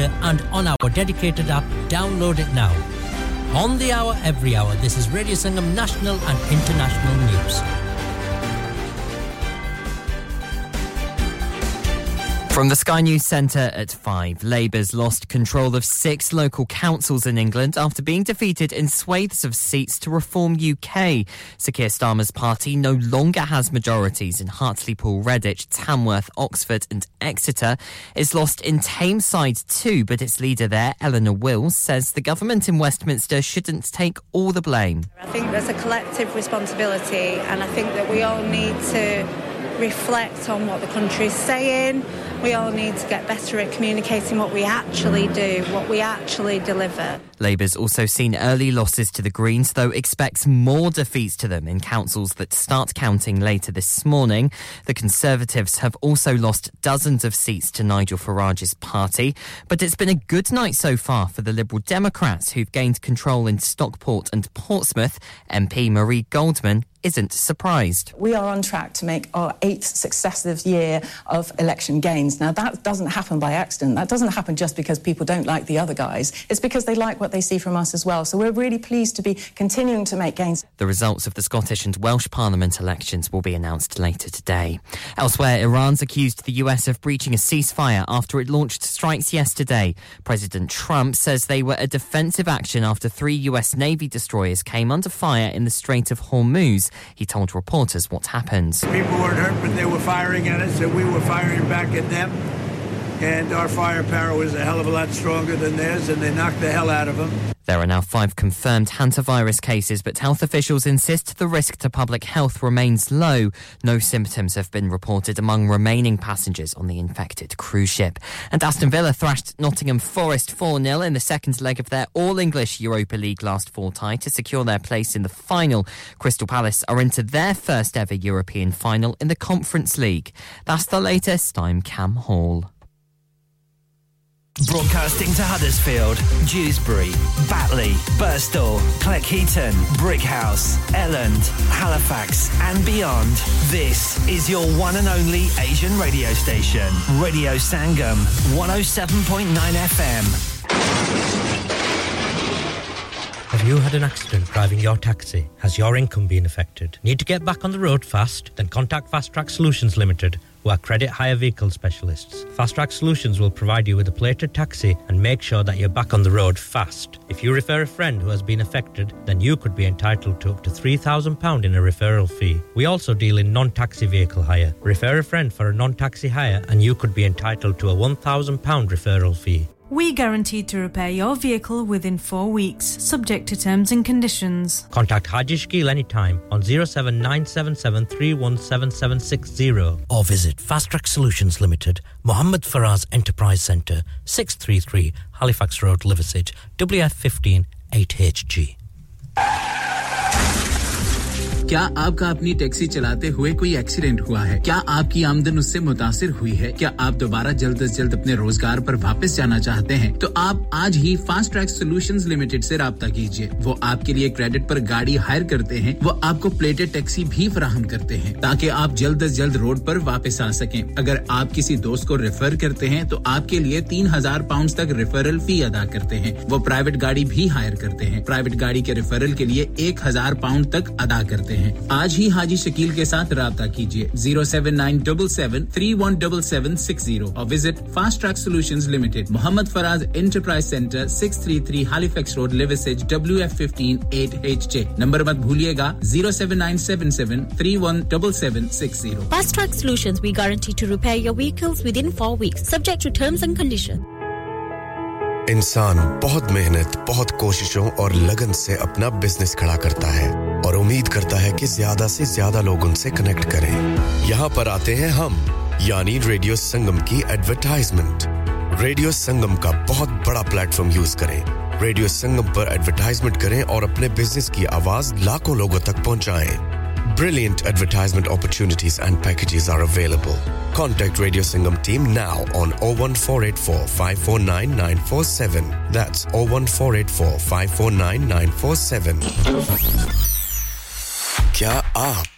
Player and on our dedicated app. Download it now. On the hour, every hour, this is Radio Sangam National and International News. From the Sky News Centre at 5, Labour's lost control of 6 local councils in England after being defeated in swathes of seats to Reform UK. Sir Keir Starmer's party no longer has majorities in Hartlepool, Redditch, Tamworth, Oxford and Exeter. It's lost in Tameside too, but its leader there, Eleanor Wills, says the government in Westminster shouldn't take all the blame. I think there's a collective responsibility, and I think that we all need to reflect on what the country's saying. We all need to get better at communicating what we actually do, what we actually deliver. Labour's also seen early losses to the Greens, though expects more defeats to them in councils that start counting later this morning. The Conservatives have also lost dozens of seats to Nigel Farage's party, but it's been a good night so far for the Liberal Democrats, who've gained control in Stockport and Portsmouth. MP Marie Goldman isn't surprised. We are on track to make our 8th successive year of election gains. Now, that doesn't happen by accident. That doesn't happen just because people don't like the other guys. It's because they like what they see from us as well. So we're really pleased to be continuing to make gains. The results of the Scottish and Welsh Parliament elections will be announced later today. Elsewhere, Iran's accused the US of breaching a ceasefire after it launched strikes yesterday. President Trump says they were a defensive action after 3 US Navy destroyers came under fire in the Strait of Hormuz. He told reporters what happened. People weren't hurt, but they were firing at us, and we were firing back at them. And our firepower was a hell of a lot stronger than theirs, and they knocked the hell out of them. There are now 5 confirmed hantavirus cases, but health officials insist the risk to public health remains low. No symptoms have been reported among remaining passengers on the infected cruise ship. And Aston Villa thrashed Nottingham Forest 4-0 in the second leg of their All-English Europa League last fall tie to secure their place in the final. Crystal Palace are into their first ever European final in the Conference League. That's the latest. I'm Cam Hall. Broadcasting to Huddersfield, Dewsbury, Batley, Birstall, Cleckheaton, Brickhouse, Elland, Halifax and beyond. This is your one and only Asian radio station. Radio Sangam, 107.9 FM. Have you had an accident driving your taxi? Has your income been affected? Need to get back on the road fast? Then contact Fast Track Solutions Limited, who are credit hire vehicle specialists. Fast Track Solutions will provide you with a plated taxi and make sure that you're back on the road fast. If you refer a friend who has been affected, then you could be entitled to up to £3,000 in a referral fee. We also deal in non-taxi vehicle hire. Refer a friend for a non-taxi hire and you could be entitled to a £1,000 referral fee. We guarantee to repair your vehicle within 4 weeks, subject to terms and conditions. Contact Haji Shkil anytime on 07977317760 or visit Fast Track Solutions Limited, Mohammed Faraz Enterprise Centre, 633 Halifax Road, Liversedge, WF15 8HG. क्या आपका अपनी taxi चलाते हुए कोई accident हुआ है क्या आपकी आमदन उससे मुतासिर हुई है क्या आप दोबारा जल्द से जल्द अपने रोजगार पर वापस जाना चाहते हैं तो आप आज ही फास्ट ट्रैक सॉल्यूशंस लिमिटेड से राब्ता कीजिए वो आपके लिए क्रेडिट पर गाड़ी हायर करते हैं वो आपको प्लेटेड टैक्सी भी फराहम करते हैं ताकि आप जल्द से जल्द रोड पर वापस आ सकें अगर आप किसी दोस्त को रेफर करते हैं तो आपके लिए £3000 तक रेफरल फी अदा करते हैं वो प्राइवेट गाड़ी भी हायर करते हैं प्राइवेट गाड़ी के रेफरल के लिए £1000 तक अदा करते हैं आज ही हाजी शकील के साथ राब्ता कीजिए 07977317760 और visit fast track solutions limited Mohammad Faraz enterprise centre 633 Halifax road Liversedge WF15 8HJ number मत भूलिएगा 07977317760 Fast Track Solutions we guarantee to repair your vehicles within 4 weeks subject to terms and conditions इंसान बहुत मेहनत, बहुत कोशिशों और लगन से अपना बिजनेस खड़ा करता है और उम्मीद करता है कि ज़्यादा से ज़्यादा लोग उनसे कनेक्ट करें। यहाँ पर आते हैं हम, यानी रेडियो संगम की एडवर्टाइजमेंट। रेडियो संगम का बहुत बड़ा प्लेटफॉर्म यूज करें। रेडियो संगम पर एडवर्टाइजमेंट करें और अपने बिजनेस की आवाज लाखों लोगों तक पहुंचाएं। Brilliant advertisement opportunities and packages are available. Contact Radio Sangam team now on 01484 549 947. That's 01484 549 947. क्या आप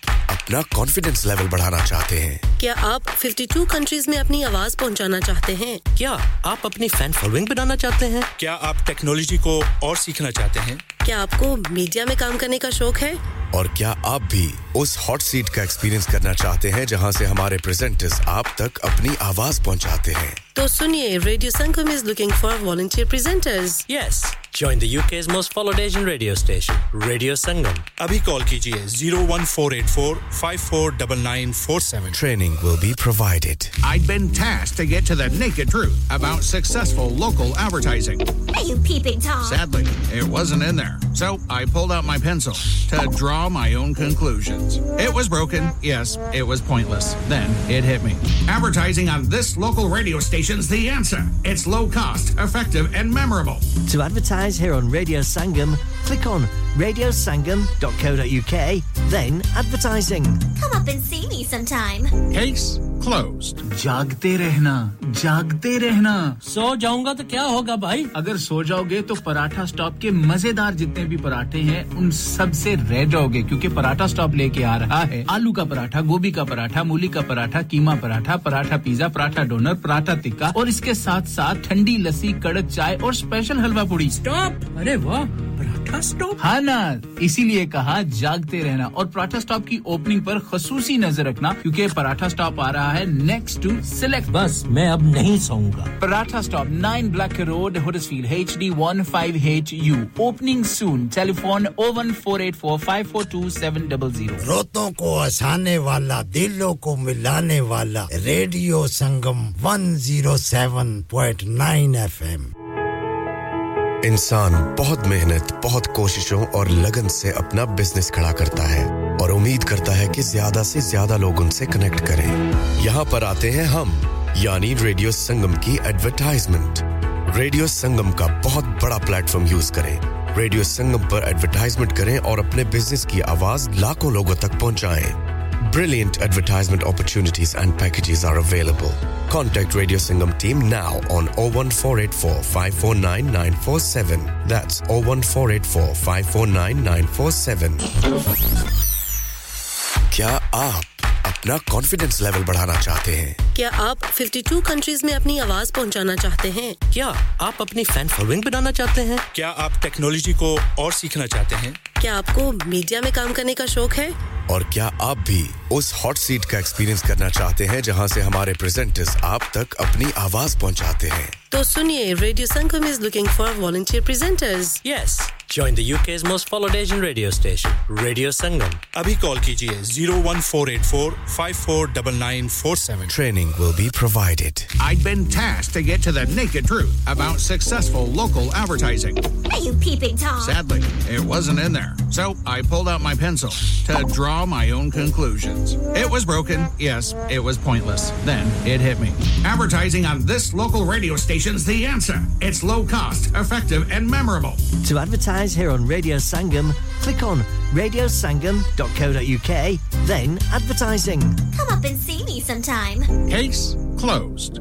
अपना कॉन्फिडेंस लेवल बढ़ाना चाहते हैं? क्या आप 52 कंट्रीज में अपनी आवाज पहुंचाना चाहते हैं? क्या आप अपनी फैन फॉलोइंग बनाना चाहते हैं? क्या आप टेक्नोलॉजी को और सीखना चाहते हैं? क्या आपको मीडिया में काम करने का शौक है? और क्या आप भी उस हॉट सीट का एक्सपीरियंस करना चाहते हैं जहां से हमारे प्रेजेंटर्स आप तक अपनी आवाज पहुंचाते हैं? तो सुनिए, radio Sangam is looking for volunteer presenters. Yes, join the UK's most followed Asian radio station, Radio Sangam. अभी कॉल कीजिए 01484 549947. Training will be provided. I'd been tasked to get to the naked truth about successful local advertising. Are you peeping Tom? Sadly, it wasn't in there. So I pulled out my pencil to draw my own conclusions. It was broken. Yes, it was pointless. Then it hit me. Advertising on this local radio station's the answer. It's low cost, effective, and memorable. To advertise here on Radio Sangam, click on radiosangam.co.uk, then advertising. Come up and see me sometime. Case closed. जागते रहना सो जाऊंगा तो क्या होगा भाई? अगर सो जाओगे तो पराठा स्टॉप के मजेदार जितने भी पराठे हैं उन सब से रह जाओगे क्योंकि पराठा स्टॉप लेके आ रहा है आलू का पराठा, गोभी का पराठा, मूली का पराठा, कीमा पराठा, पराठा पिज्जा, पराठा डोनर, पराठा टिक्का और इसके साथ-साथ ठंडी लस्सी, कड़क चाय और स्पेशल हलवा पूड़ी। स्टॉप! अरे वाह! पराठा स्टॉप? हाँ ना, इसीलिए कहा जागते रहना और पराठा स्टॉप की ओपनिंग पर खसूसी नजर रखना क्योंकि पराठा स्टॉप आ रहा है नेक्स्ट टू सिलेक्ट। बस मैं अब नहीं सोऊंगा। Paratha stop 9 Black road, Huddersfield HD15HU। Opening soon. Telephone 01484542700। रोतों को हंसाने वाला, दिलों को मिलाने वाला, रेडियो संगम 107.9 FM। इंसान बहुत मेहनत, बहुत कोशिशों और लगन से अपना बिजनेस खड़ा करता है और उम्मीद करता है कि ज्यादा से ज्यादा लोग उनसे कनेक्ट करें। यहाँ पर आते हैं हम, यानी रेडियो संगम की एडवर्टाइजमेंट। रेडियो संगम का बहुत बड़ा प्लेटफॉर्म यूज करें। रेडियो संगम पर एडवर्टाइजमेंट करें और अपने बिजनेस की आवाज लाखों लोगों तक पहुंचाएं। Brilliant advertisement opportunities and packages are available. Contact Radio Sangam team now on 01484 549 947. That's 01484 549 947. क्या आप अपना कॉन्फिडेंस लेवल बढ़ाना चाहते हैं? क्या आप 52 कंट्रीज में अपनी आवाज पहुंचाना चाहते हैं? क्या आप अपनी फैन फॉलोइंग बनाना चाहते हैं? क्या आप टेक्नोलॉजी को और सीखना चाहते हैं? क्या आपको मीडिया में काम करने का शौक है? और क्या आप भी उस हॉट सीट का एक्सपीरियंस करना चाहते हैं जहां से हमारे प्रेजेंटर्स आप तक अपनी आवाज पहुंचाते हैं? तो सुनिए, radio Sangam is looking for volunteer presenters. Yes, join the UK's most followed Asian radio station, Radio Sangam. अभी कॉल कीजिए 01484 549947. Training will be provided. I'd been tasked to get to the naked truth about successful local advertising. Are you peeping Tom? Sadly, it wasn't in there. So I pulled out my pencil to draw my own conclusions. It was broken. Yes, it was pointless. Then it hit me. Advertising on this local radio station's the answer. It's low cost, effective, and memorable. To advertise here on Radio Sangam, click on radiosangam.co.uk, then advertising. Come up and see me sometime. Case closed.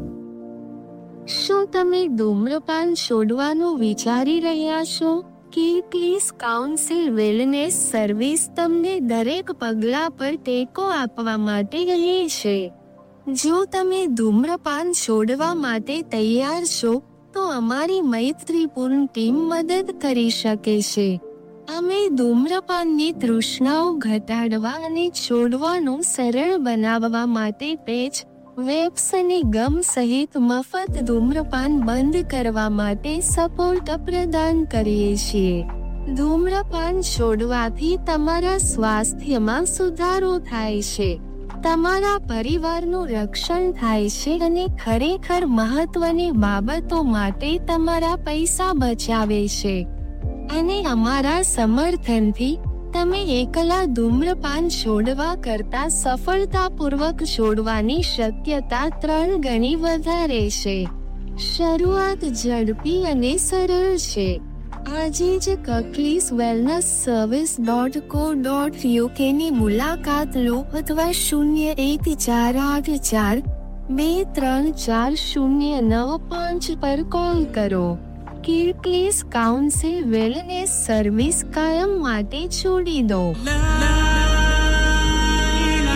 શું તમે ધૂમ્રપાન છોડવાનું વિચારી રહ્યા છો? કિર્કલીસ council wellness service તમને દરેક પગલા પર ટેકો આપવા માટે રહી છે. જો તમે ધૂમ્રપાન છોડવા માટે તૈયાર છો, તો અમારી મૈત્રીપૂર્ણ ટીમ મદદ કરી શકે છે. અમે ધૂમ્રપાનની તૃષ્ણાઓ ઘટાડવા અને છોડવાનું સરળ બનાવવા માટે પેચ, વેપ્સ અને ગમ સહિત મફત ધૂમ્રપાન બંધ કરવા માટે સપોર્ટ પ્રદાન કરીએ છીએ. ધૂમ્રપાન છોડવાથી તમારા સ્વાસ્થ્યમાં સુધારો થાય છે, તમારા પરિવારનું રક્ષણ થાય છે અને ખરેખર મહત્વની બાબતો માટે તમારા પૈસા બચાવે છે. અને અમારા સમર્થનથી તમે એકલા ધૂમ્રપાન છોડવા કરતા સફળતાપૂર્વક છોડવાની શક્યતા 3 ગણી વધારે છે. શરૂઆત ઝડપી અને સરળ છે. આજે જ કકલીસ વેલનેસ સર્વિસ.co.uk ની મુલાકાત લો અથવા 01484 234 પર કોલ કરો. કિર્કલીસ કાઉન્સિલ વેલનેસ સર્વિસ કાયમ માટે છોડી દો.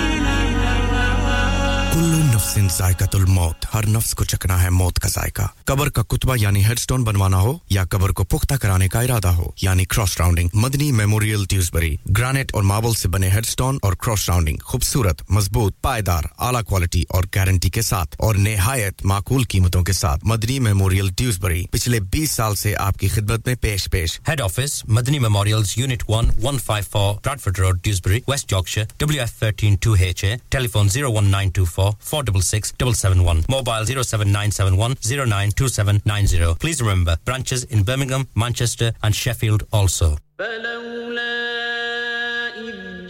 कुल्लु नफ्सिन जायकातुल मौत हर नफ्स को चखना है मौत का जायका कब्र का कुतबा यानी हेडस्टोन बनवाना हो या कब्र को पुख्ता कराने का इरादा हो यानी cross rounding Madni memorial Dewsbury granite और मार्बल से बने हेडस्टोन और क्रॉस राउंडिंग खूबसूरत मजबूत पायदार आला क्वालिटी और गारंटी के साथ और निहायत माकूल कीमतों के साथ मदनी मेमोरियल ड्यूसबरी पिछले 20 साल से आपकी खिदमत में पेश head office Madni memorials unit 1 154 Bradford road Dewsbury west Yorkshire WF13 2HA telephone 01924 466 771 mobile 07971 092790 please remember branches in Birmingham Manchester and Sheffield also فلولا إذ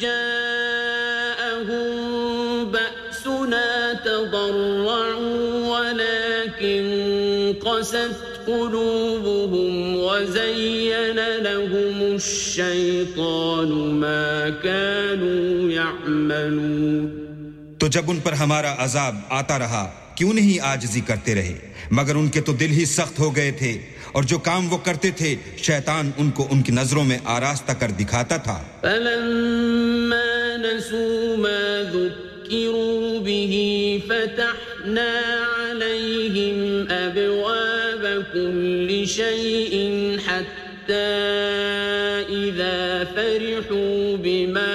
جاءهم بأسنا تضرعوا ولكن قست قلوبهم وزين لهم الشيطان ما كانوا يعملون تو جب ان پر ہمارا عذاب آتا رہا کیوں نہیں عاجزی کرتے رہے مگر ان کے تو دل ہی سخت ہو گئے تھے اور جو کام وہ کرتے تھے شیطان ان کو ان کی نظروں میں آراستہ کر دکھاتا تھا فلما نسوا ما ذكروا به فتحنا عليهم أبواب كل شيء حتى إذا فرحوا بما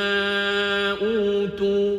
أوتوا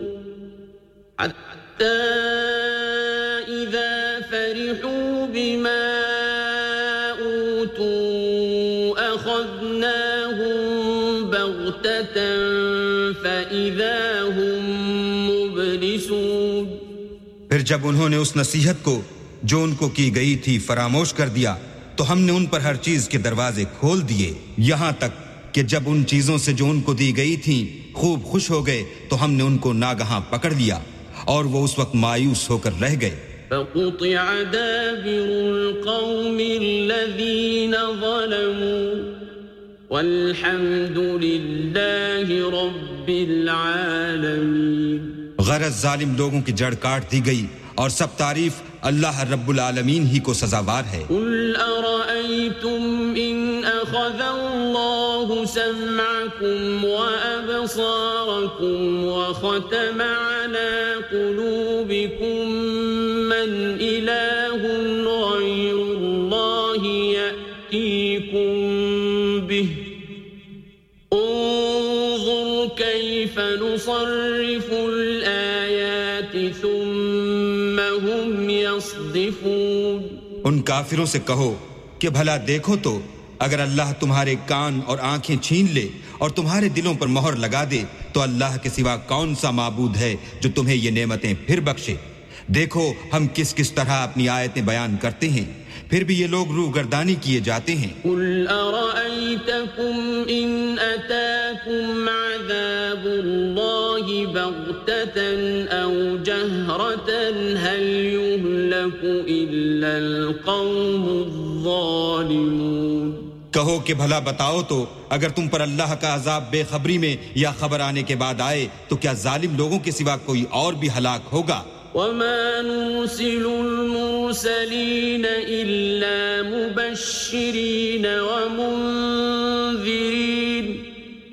أخذناهم بغتة فإذا هم مبلسون پھر جب انہوں نے اس نصیحت کو جو ان کو کی گئی تھی فراموش کر دیا تو ہم نے ان پر ہر چیز کے دروازے کھول دیے یہاں تک کہ جب ان چیزوں سے جو ان کو دی گئی تھیں خوب خوش ہو گئے تو ہم نے ان کو ناگہاں پکڑ لیا اور وہ اس وقت مایوس ہو کر رہ گئے فقطع دابر القوم الذين ظلموا والحمد لله رب العالمين غرض ظالم لوگوں کی جڑ کاٹ دی گئی اور سب تعریف اللہ رب العالمین ہی کو سزاوار ہے قل ارأيتم ان اخذ الله سمعكم وابصاركم وختم على قلوبكم من اله غير الله يأتيكم به انظر كيف نصرف الآيات ثم هم يصدفون ان کافروں سے کہو کہ بھلا دیکھو تو اگر اللہ تمہارے کان اور آنکھیں چھین لے اور تمہارے دلوں پر مہر لگا دے تو اللہ کے سوا کون سا معبود ہے جو تمہیں یہ نعمتیں پھر بخشے دیکھو ہم کس کس طرح اپنی آیتیں بیان کرتے ہیں پھر بھی یہ لوگ روگردانی کیے جاتے ہیں قل ارأيتكم ان اتاكم عذاب الله بغتة او جهرة هل يهلك الا القوم الظالمون کہو کہ بھلا بتاؤ تو اگر تم پر اللہ کا عذاب بے خبری میں یا خبر آنے کے بعد آئے تو کیا ظالم لوگوں کے سوا کوئی اور بھی ہلاک ہوگا وما نرسل المرسلين إلا مبشرين ومنذرين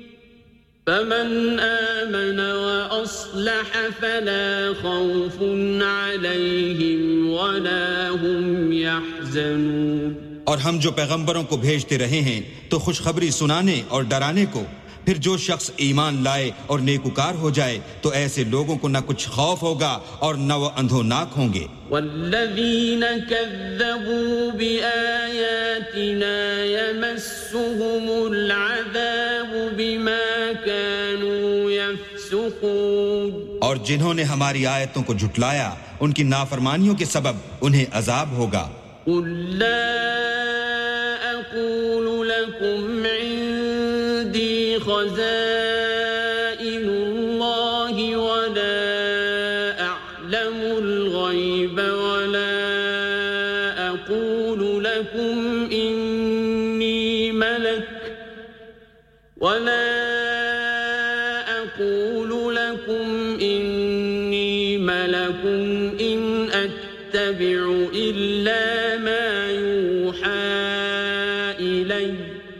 فمن آمن وأصلح فلا خوف عليهم ولا هم يحزنون اور ہم جو پیغمبروں کو بھیجتے رہے ہیں تو خوشخبری سنانے اور ڈرانے کو پھر جو شخص ایمان لائے اور نیکوکار ہو جائے تو ایسے لوگوں کو نہ کچھ خوف ہوگا اور نہ وہ اندھوناک ہوں گے والذین کذبوا بآیاتنا یمسهم العذاب بما كانوا یفسقون اور جنہوں نے ہماری آیتوں کو جھٹلایا ان کی نافرمانیوں کے سبب انہیں عذاب ہوگا قل لا اقول لكم خزائن الله ولا أعلم الغيب ولا أقول لكم إني ملك إن أتبع إلا ما يوحى إلي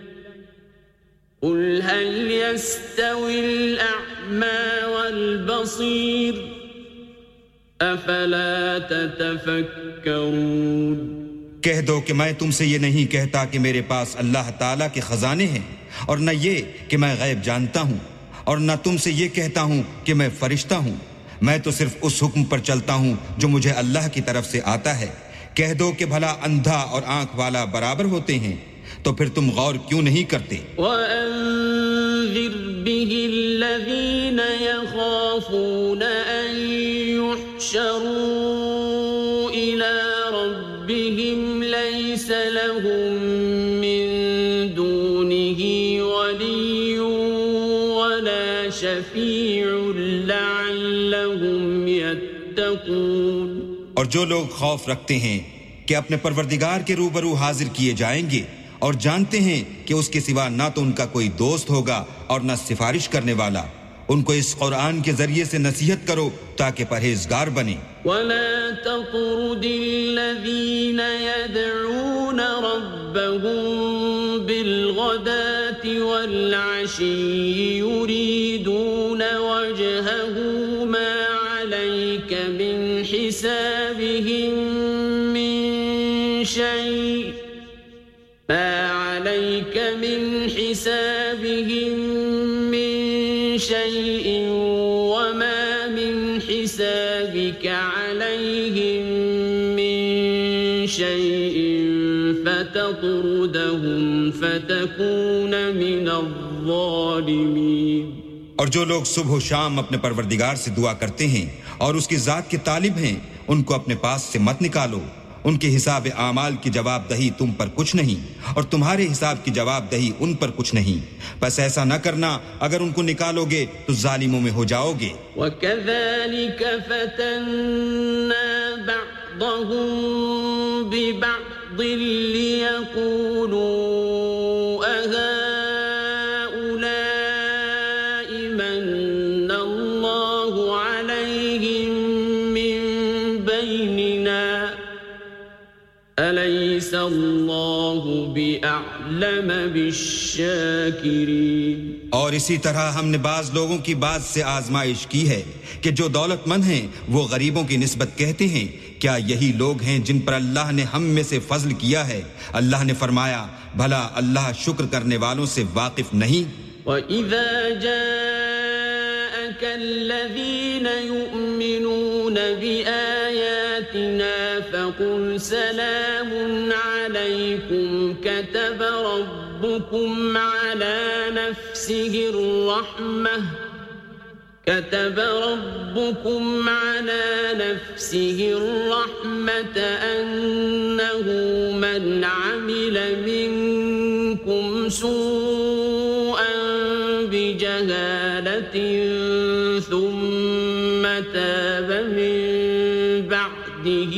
قل هل يستوي الأعمى والبصير أفلا تتفكرون کہہ دو کہ میں تم سے یہ نہیں کہتا کہ میرے پاس اللہ تعالیٰ کے خزانے ہیں اور نہ یہ کہ میں غیب جانتا ہوں اور نہ تم سے یہ کہتا ہوں کہ میں فرشتہ ہوں میں تو صرف اس حکم پر چلتا ہوں جو مجھے اللہ کی طرف سے آتا ہے کہہ دو کہ بھلا اندھا اور آنکھ والا برابر ہوتے ہیں تو پھر تم غور کیوں نہیں کرتے وَأَنذِرْ بِهِ الَّذِينَ يَخَافُونَ أَن يُحْشَرُوا إِلَى رَبِّهِمْ لَيْسَ لَهُم مِّن دُونِهِ وَلِيٌّ وَلَا شَفِيعٌ لَعَلَّهُمْ يَتَّقُونَ اور جو لوگ خوف رکھتے ہیں کہ اپنے پروردگار کے روبرو حاضر کیے جائیں گے اور جانتے ہیں کہ اس کے سوا نہ تو ان کا کوئی دوست ہوگا اور نہ سفارش کرنے والا ان کو اس قرآن کے ذریعے سے نصیحت کرو تاکہ پرہیزگار بنیں وَلَا تَطْرُدِ الَّذِينَ يَدْعُونَ رَبَّهُم بِالْغَدَاةِ وَالْعَشِيِّ يُرِيدُونَ وَجْهَهُ مَا عَلَيْكَ مِنْ حِسَابِهِم مِّن شَيْءٍ ما عليك من حسابهم من شيء وما من حسابك عليهم من شيء فتطردهم فتكون من الظالمين اور جو لوگ صبح و شام اپنے پروردگار سے دعا کرتے ہیں اور اس کی ذات کے طالب ہیں ان کو اپنے پاس سے مت نکالو ان کے حساب اعمال کی جواب دہی تم پر کچھ نہیں اور تمہارے حساب کی جواب دہی ان پر کچھ نہیں بس ایسا نہ کرنا اگر ان کو نکالو گے تو ظالموں میں ہو جاؤ گے وَكَذَلِكَ فَتَنَّا بَعْضَهُم بِبَعْضٍ لِيَقُولُوا أَهَؤُلَاءِ مَنَّ اللَّهُ عَلَيْهِم مِّن بَيْنِنَا أَلَيْسَ اللَّهُ بِأَعْلَمَ بِالشَّاكِرِينَ اور اسی طرح ہم نے بعض لوگوں کی بعض سے آزمائش کی ہے کہ جو دولت مند ہیں وہ غریبوں کی نسبت کہتے ہیں کیا یہی لوگ ہیں جن پر اللہ نے ہم میں سے فضل کیا ہے اللہ نے فرمایا بھلا اللہ شکر کرنے والوں سے واقف نہیں وَإِذَا جَاءَكَ الَّذِينَ يُؤْمِنُونَ بِآيَاتِنَا فَقُلْ سَلَامٌ عَلَيْكُمْ كَتَبَ رَبُّكُمْ عَلَى نَفْسِهِ الرَّحْمَةَ أَنَّهُ مَنْ عَمِلَ مِنكُمْ سُوءًا بِجَهَالَةٍ ثُمَّ تَابَ مِن بَعْدِهِ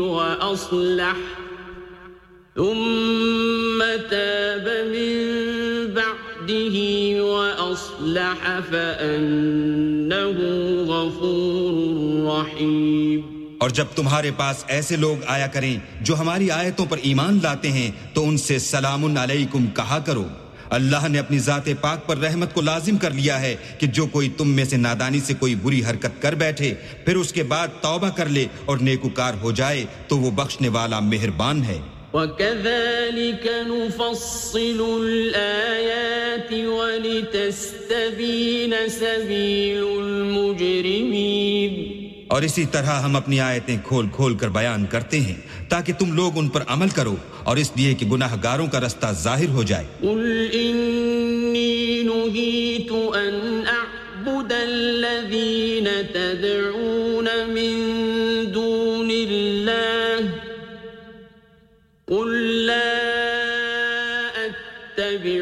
وَأَصْلَحَ فَأَنَّهُ غَفُورٌ رَّحِيمٌ اور جب تمہارے پاس ایسے لوگ آیا کریں جو ہماری آیتوں پر ایمان لاتے ہیں تو ان سے سلام علیکم کہا کرو اللہ نے اپنی ذات پاک پر رحمت کو لازم کر لیا ہے کہ جو کوئی تم میں سے نادانی سے کوئی بری حرکت کر بیٹھے پھر اس کے بعد توبہ کر لے اور نیکوکار ہو جائے تو وہ بخشنے والا مہربان ہے وَكَذَلِكَ نُفَصِّلُ الْآيَاتِ وَلِتَسْتَبِينَ سَبِيلُ الْمُجْرِمِينَ اور اسی طرح ہم اپنی آیتیں کھول کھول کر بیان کرتے ہیں تاکہ تم لوگ ان پر عمل کرو اور اس لیے کہ گناہگاروں کا رستہ ظاہر ہو جائے قُلْ إِنِّي نُهِيتُ أَنْ أَعْبُدَ الَّذِينَ تَدْعُونَ مِن دُونِ اللَّهِ قُلْ لَا أَتَّبِعُ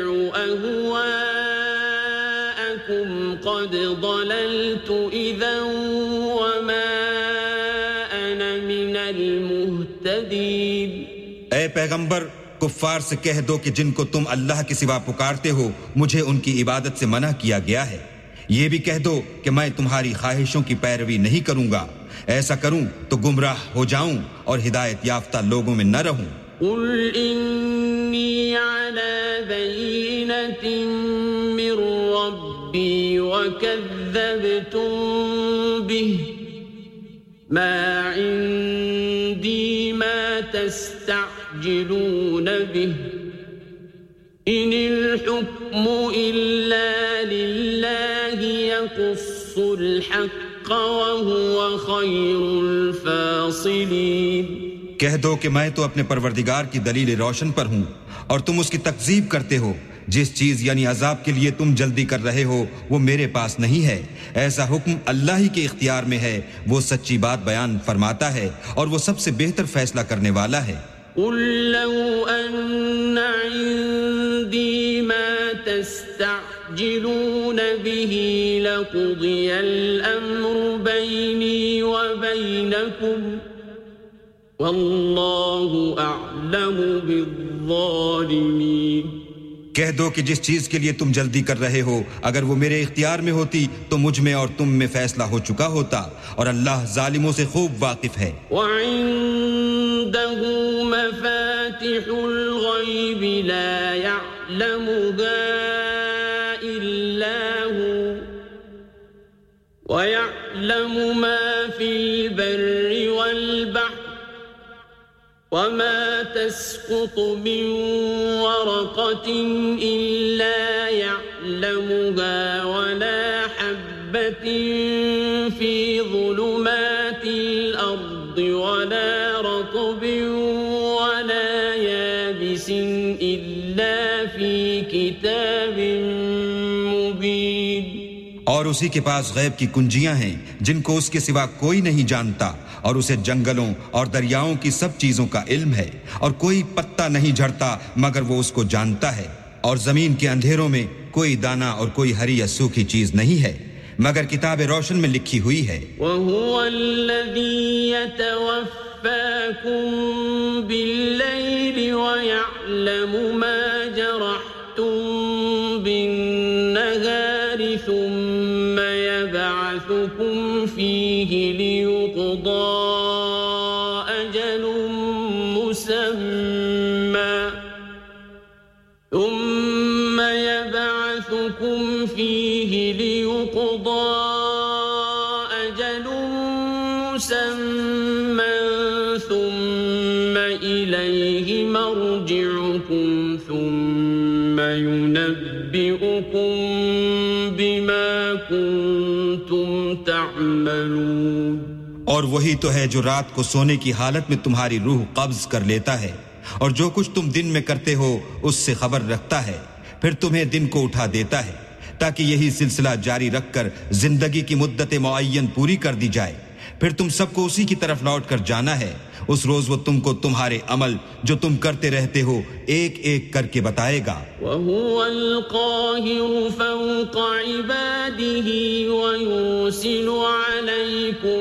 أَهْوَاءَكُمْ قَدْ ضَلَلْتُ إِذًا وَمَا أَنَا مِنَ الْمُهْتَدِينَ اے پیغمبر کفار سے کہہ دو کہ جن کو تم اللہ کے سوا پکارتے ہو مجھے ان کی عبادت سے منع کیا گیا ہے یہ بھی کہہ دو کہ میں تمہاری خواہشوں کی پیروی نہیں کروں گا ایسا کروں تو گمراہ ہو جاؤں اور ہدایت یافتہ لوگوں میں نہ رہوں قُلْ إِنِّي عَلَى بَيِّنَةٍ مِّن رَّبِّي وَكَذَّبْتُم بِهِ ما عندي ما تستعجلون به إن الحكم إلا لله يقص الحق وهو خير الفاصلين کہہ دو کہ میں تو اپنے پروردگار کی دلیل روشن پر ہوں اور تم اس کی تکذیب کرتے ہو جس چیز یعنی عذاب کے لیے تم جلدی کر رہے ہو وہ میرے پاس نہیں ہے ایسا حکم اللہ ہی کے اختیار میں ہے وہ سچی بات بیان فرماتا ہے اور وہ سب سے بہتر فیصلہ کرنے والا ہے قل لو أن عندي ما تستعجلون به لقضي الأمر بيني وبينكم والله أعلم بالظالمين کہہ دو کہ جس چیز کے لیے تم جلدی کر رہے ہو اگر وہ میرے اختیار میں ہوتی تو مجھ میں اور تم میں فیصلہ ہو چکا ہوتا اور اللہ ظالموں سے خوب واقف ہے وعنده مفاتح الغيب لا يعلمها إلا هو ويعلم ما في البر والبحر وما تسقط من ورقة إلا يعلمها ولا حبة في ظلمات الأرض ولا رطب ولا يابس إلا في كتاب مبين اور اسی کے پاس غیب کی کنجیاں ہیں جن کو اس کے سوا کوئی نہیں جانتا اور اسے جنگلوں اور دریاؤں کی سب چیزوں کا علم ہے اور کوئی پتا نہیں جھڑتا مگر وہ اس کو جانتا ہے اور زمین کے اندھیروں میں کوئی دانہ اور کوئی ہری یا سوکھی چیز نہیں ہے مگر کتاب روشن میں لکھی ہوئی ہے وَهُوَ الَّذِي يَتَوَفَّاكُم بِاللَّيْلِ وَيَعْلَمُ مَا جَرَحْتُم بِالنَّهَارِ ثُمَّ يَبْعَثُكُمْ فِيهِ لِيُقْضَى أَجَلٌ مُّسَمًّى ثُمَّ يَبْعَثُكُمْ فِيهِ لِيُقْضَى أَجَلٌ مُّسَمًّى ثُمَّ إِلَيْهِ مَرْجِعُكُمْ ثُمَّ يُنَبِّئُكُم بِمَا كُنتُمْ تعملون اور وہی تو ہے جو رات کو سونے کی حالت میں تمہاری روح قبض کر لیتا ہے اور جو کچھ تم دن میں کرتے ہو اس سے خبر رکھتا ہے پھر تمہیں دن کو اٹھا دیتا ہے تاکہ یہی سلسلہ جاری رکھ کر زندگی کی مدت معین پوری کر دی جائے پھر تم سب کو اسی کی طرف لوٹ کر جانا ہے اس روز وہ تم کو تمہارے عمل جو تم کرتے رہتے ہو ایک ایک کر کے بتائے گا وَهُوَ الْقَاهِرُ فَوْقَ عِبَادِهِ وَيُرْسِلُ عَلَيْكُمْ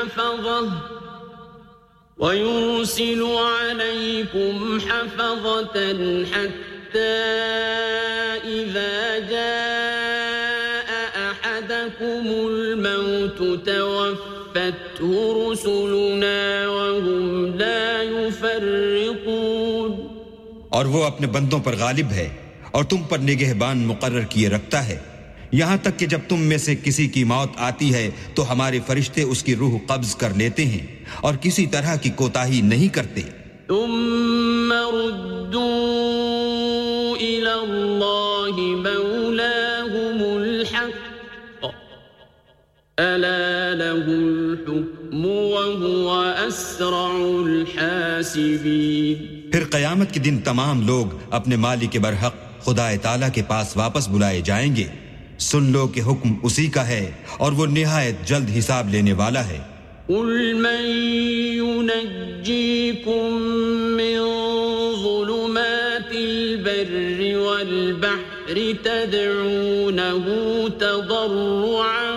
حَفَظَةً حَتَّى إِذَا جَاءَ أَحَدَكُمُ الْمَوْتُ توفته رسلنا وهم لا يفرقون اور وہ اپنے بندوں پر غالب ہے اور تم پر نگہبان مقرر کیے رکھتا ہے یہاں تک کہ جب تم میں سے کسی کی موت آتی ہے تو ہمارے فرشتے اس کی روح قبض کر لیتے ہیں اور کسی طرح کی کوتاہی نہیں کرتے ثم ردوا إلى الله مولاهم الحق ألا له الحكم وهو أسرع الحاسبين پھر قیامت کے دن تمام لوگ اپنے مالک برحق خدا تعالی کے پاس واپس بلائے جائیں گے سن لو کہ حکم اسی کا ہے اور وہ نہایت جلد حساب لینے والا ہے قل من ينجيكم من ظلمات البر والبحر تدعونه تضرعا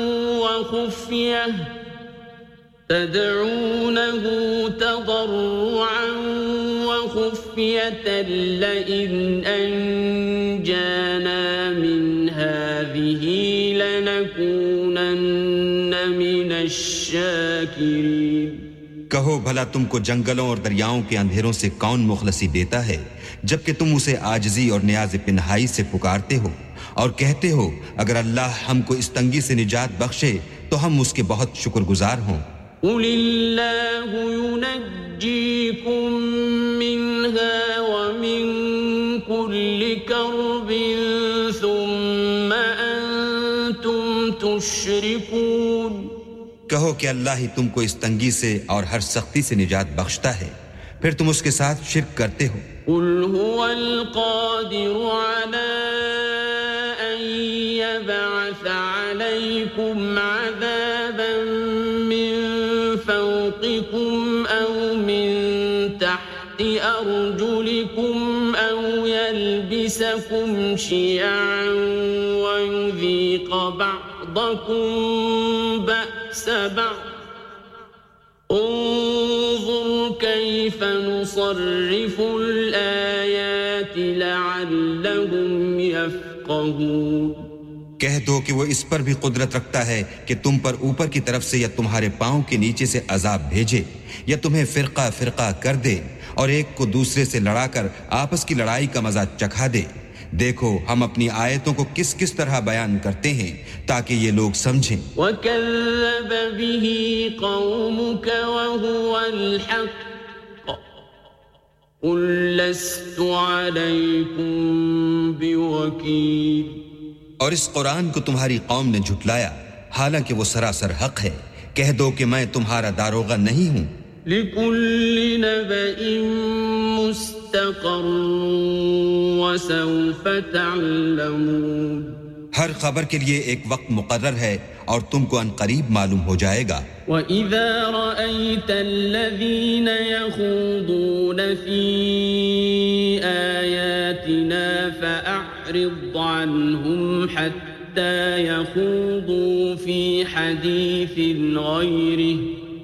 وخفية لئن أنجانا من هذه لنكونن من الشاكرين کہو بھلا تم کو جنگلوں اور دریاؤں کے اندھیروں سے کون مخلصی دیتا ہے جبکہ تم اسے عاجزی اور نیاز پنہائی سے پکارتے ہو اور کہتے ہو اگر اللہ ہم کو اس تنگی سے نجات بخشے تو ہم اس کے بہت شکر گزار ہوں قل الله ينجيكم منها ومن كل كرب ثم أنتم تشركون کہو کہ اللہ ہی تم کو اس تنگی سے اور ہر سختی سے نجات بخشتا ہے پھر تم اس کے ساتھ شرک کرتے ہو قل هو القادر على أن يبعث عليكم عذابا من فوقكم أو من تحت أرجلكم أو يلبسكم شيعا ويذيق بعضكم بأس بعض انظر كيف نصرف الآيات لعلهم يفقهون کہہ دو کہ وہ اس پر بھی قدرت رکھتا ہے کہ تم پر اوپر کی طرف سے یا تمہارے پاؤں کے نیچے سے عذاب بھیجے یا تمہیں فرقہ فرقہ کر دے اور ایک کو دوسرے سے لڑا کر آپس کی لڑائی کا مزہ چکھا دے دیکھو ہم اپنی آیتوں کو کس کس طرح بیان کرتے ہیں تاکہ یہ لوگ سمجھیں وَكَذَّبَ بِهِ قَوْمُكَ وَهُوَ الْحَقُّ قُلْ لَسْتُ عَلَيْكُمْ بِوَكِيلٍ اور اس قرآن کو تمہاری قوم نے جھٹلایا حالانکہ وہ سراسر حق ہے کہہ دو کہ میں تمہارا داروغہ نہیں ہوں لِكُلِّ نَبَإٍ مُسْتَقَرٌّ وَسَوْفَ تَعْلَمُونَ ہر خبر کے لیے ایک وقت مقرر ہے اور تم کو ان قریب معلوم ہو جائے گا وَإِذَا رَأَيْتَ الَّذِينَ يَخُوضُونَ فِي آيَاتِنَا فَأَعْرِضْ عَنْهُمْ حَتَّى يَخُوضُوا فِي حَدِيثٍ غَيْرِهِ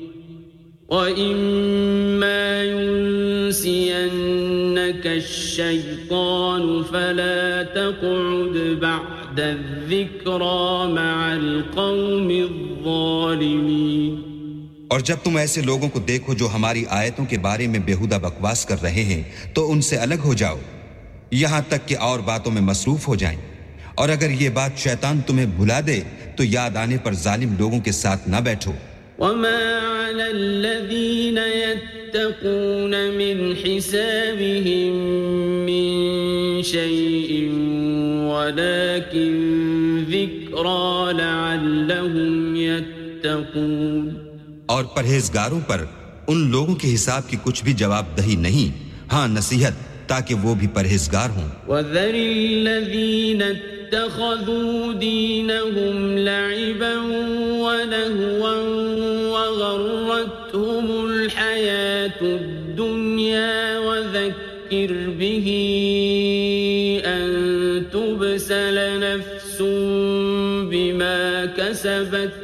وَإِمَّا يُنْسِيَنَّكَ الشَّيْطَانُ فَلَا تَقْعُدْ بَعْدَ الذِّكْرَى مَعَ الْقَوْمِ الظَّالِمِينَ اور جب تم ایسے لوگوں کو دیکھو جو ہماری آیتوں کے بارے میں بیہودہ بکواس کر رہے ہیں تو ان سے الگ ہو جاؤ یہاں تک کہ اور باتوں میں مصروف ہو جائیں اور اگر یہ بات شیطان تمہیں بھلا دے تو یاد آنے پر ظالم لوگوں کے ساتھ نہ بیٹھو وَمَا عَلَى الَّذِينَ يَتَّقُونَ مِنْ حِسَابِهِمْ مِنْ شَيْءٍ وَلَكِنْ ذِكْرَى لَعَلَّهُمْ يَتَّقُونَ اور پرہیزگاروں پر ان لوگوں کے حساب کی کچھ بھی جواب دہی نہیں ہاں نصیحت تاکہ وہ بھی پرہیزگار ہوں وَذَرِ الَّذِينَ اتَّخَذُوا دِينَهُمْ لَعِبًا وَلَهْوًا وَغَرَّتْهُمُ الْحَيَاةُ الدُّنْيَا وَذَكِّرْ بِهِ أَن تُبْسَلَ نَفْسٌ بِمَا كَسَبَتْ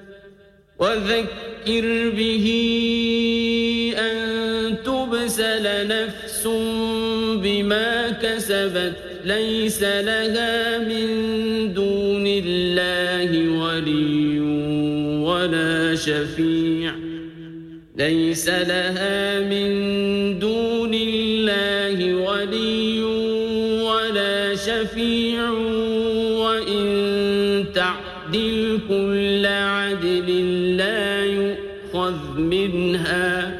ليس لها من دون الله ولي ولا شفيع ليس لها من دون الله ولي ولا شفيع وإن تعدل كل عدل لا يؤخذ منها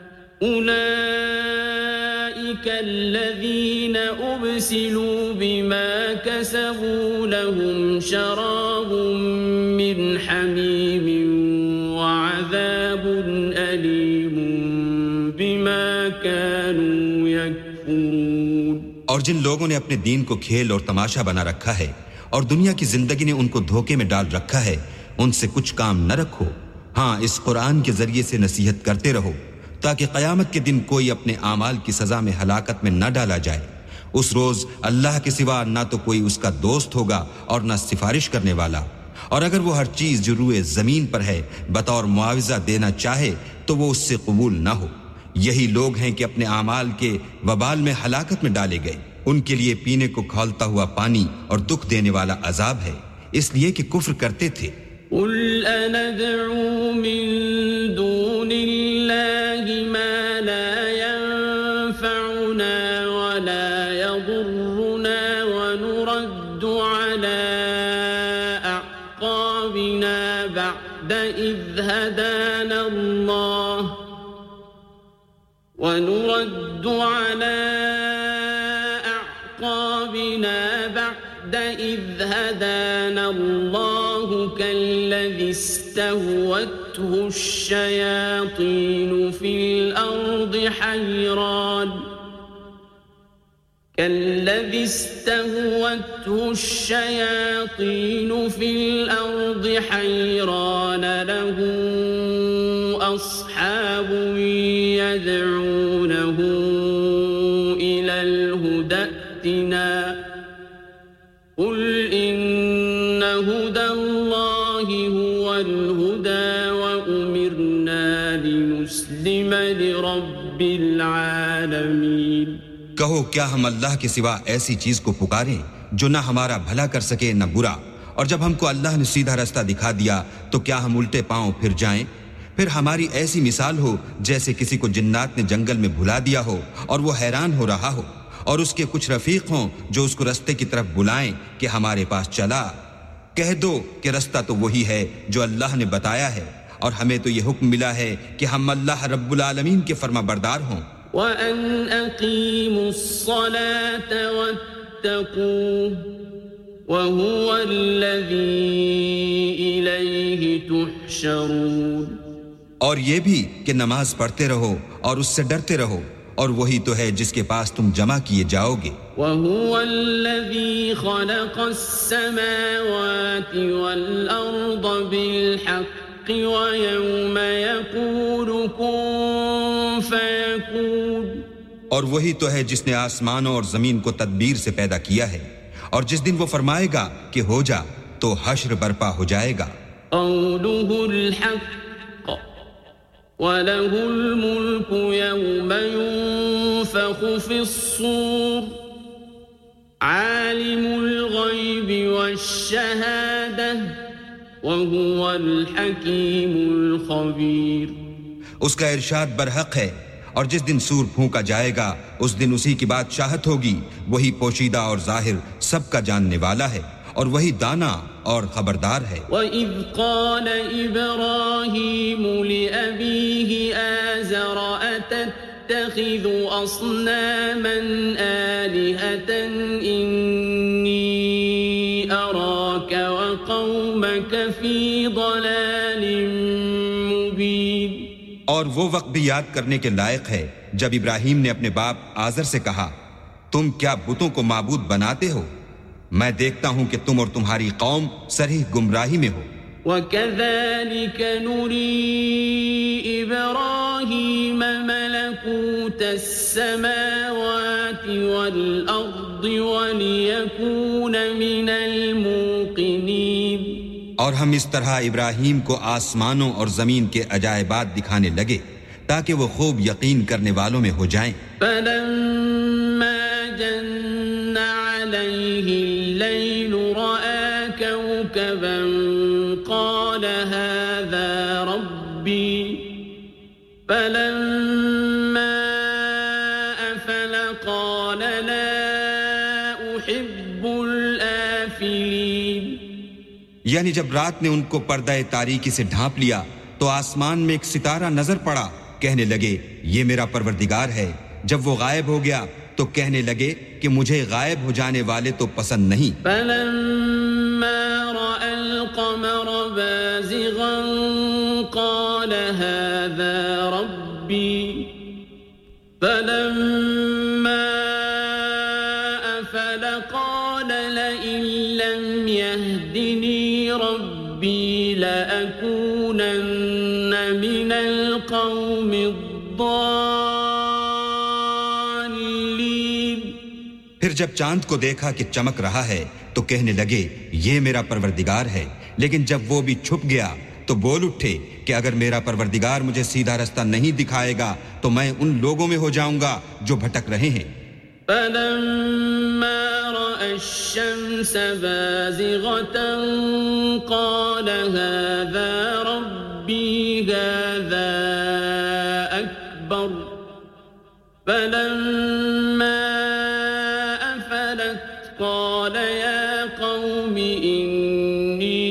أولئك الذين أبسلوا بما كسبوا لهم شراب من حميم وعذاب أليم بما كانوا يكفرون اور جن لوگوں نے اپنے دین کو کھیل اور تماشا بنا رکھا ہے اور دنیا کی زندگی نے ان کو دھوکے میں ڈال رکھا ہے ان سے کچھ کام نہ رکھو ہاں اس قرآن کے ذریعے سے نصیحت کرتے رہو تاکہ قیامت کے دن کوئی اپنے اعمال کی سزا میں ہلاکت میں نہ ڈالا جائے اس روز اللہ کے سوا نہ تو کوئی اس کا دوست ہوگا اور نہ سفارش کرنے والا اور اگر وہ ہر چیز جو روئے زمین پر ہے بطور معاوضہ دینا چاہے تو وہ اس سے قبول نہ ہو یہی لوگ ہیں کہ اپنے اعمال کے وبال میں ہلاکت میں ڈالے گئے ان کے لیے پینے کو کھولتا ہوا پانی اور دکھ دینے والا عذاب ہے اس لیے کہ کفر کرتے تھے قل أندعو من دون الله ما لا ينفعنا ولا يضرنا ونرد على أعقابنا بعد إذ هدانا بنا بعد إذ هدانا الله كالذي استهوته الشياطين في الأرض حيران له أصحاب يدعونه إلى الهدى ائتنا قل إن هدى الله هو الهدى وأمرنا لنسلم لرب العالمين کہو کیا ہم اللہ کے سوا ایسی چیز کو پکاریں جو نہ ہمارا بھلا کر سکے نہ برا اور جب ہم کو اللہ نے سیدھا راستہ دکھا دیا تو کیا ہم الٹے پاؤں پھر جائیں پھر ہماری ایسی مثال ہو جیسے کسی کو جنات نے جنگل میں بھلا دیا ہو اور وہ حیران ہو رہا ہو اور اس کے کچھ رفیق ہوں جو اس کو رستے کی طرف بلائیں کہ ہمارے پاس چلا کہہ دو کہ رستہ تو وہی ہے جو اللہ نے بتایا ہے اور ہمیں تو یہ حکم ملا ہے کہ ہم اللہ رب العالمین کے فرما بردار ہوں وَأَنْ أَقِيمُوا الصَّلَاةَ وَاتَّقُوهُ وَهُوَ الَّذِي إِلَيْهِ تُحْشَرُونَ اور یہ بھی کہ نماز پڑھتے رہو اور اس سے ڈرتے رہو اور وہی تو ہے جس کے پاس تم جمع کیے جاؤ گے وَهُوَ الَّذِي خَلَقَ السَّمَاوَاتِ وَالْأَرْضَ بِالْحَقِّ وَيَوْمَ يَقُولُ كُن فَيَكُونُ اور وہی تو ہے جس نے آسمانوں اور زمین کو تدبیر سے پیدا کیا ہے اور جس دن وہ فرمائے گا کہ ہو جا تو حشر برپا ہو جائے گا قَوْلُهُ الْحَقُّ وَلَهُ الْمُلْكُ يَوْمَ يُنفَخُ فِي الصُّورِ عَالِمُ الْغَيْبِ وَالشَّهَادَةِ وَهُوَ الْحَكِيمُ الْخَبِيرُ اس کا ارشاد برحق ہے اور جس دن سور پھونکا جائے گا اس دن اسی کی بادشاہت ہوگی وہی پوشیدہ اور ظاہر سب کا جاننے والا ہے اور وہی دانا اور خبردار ہے وَإِذْ قَالَ إِبْرَاهِيمُ لِأَبِيهِ آزَرَ أَتَتَّخِذُ أَصْنَامًا آلِهَةً إِنِّي أَرَاكَ وَقَوْمَكَ فِي ضَلَالٍ مُبِينٍ اور وہ وقت بھی یاد کرنے کے لائق ہے جب ابراہیم نے اپنے باپ آزر سے کہا تم کیا بتوں کو معبود بناتے ہو میں دیکھتا ہوں کہ تم اور تمہاری قوم صریح گمراہی میں ہو وَكَذَلِكَ نُرِي إِبْرَاهِيمَ مَلَكُوتَ السَّمَاوَاتِ وَالْأَرْضِ وَلِيَكُونَ مِنَ الْمُوقِنِينَ اور ہم اس طرح ابراہیم کو آسمانوں اور زمین کے عجائبات دکھانے لگے تاکہ وہ خوب یقین کرنے والوں میں ہو جائیں فَلَمَّا جَنَّ عَلَيْهِ اللَّيْلُ رَأَى كَوْكَبًا قَالَ هَذَا رَبِّي فَلَمَّا أَفَلَ قَالَ لَا أُحِبُّ الْآفِلِينَ یعنی جب رات نے ان کو پردہ تاریکی سے ڈھانپ لیا تو آسمان میں ایک ستارہ نظر پڑا کہنے لگے یہ میرا پروردگار ہے جب وہ غائب ہو گیا تو کہنے لگے کہ مجھے غائب ہو جانے والے تو پسند نہیں فَلَمَّا رَأَى الْقَمَرَ بَازِغًا قَالَ هَذَا رَبِّي فَلَمَّا أَفَلَ قَالَ لَئِن لَّمْ يَهْدِنِي رَبِّي لَأَكُونَنَّ مِنَ الْقَوْمِ الضَّالِّينَ پھر جب چاند کو دیکھا کہ چمک رہا ہے تو کہنے لگے یہ میرا پروردگار ہے لیکن جب وہ بھی چھپ گیا تو بول اٹھے کہ اگر میرا پروردگار مجھے سیدھا راستہ نہیں دکھائے گا تو میں ان لوگوں میں ہو جاؤں گا جو بھٹک رہے ہیں فَلَمَّا رَأَى الشَّمْسَ بَازِغَةً قَالَ هَذَا رَبِّي هَذَا أَكْبَرُ فَلَمَّا أَفَلَتْ قَالَ يَا قَوْمِ إِنِّي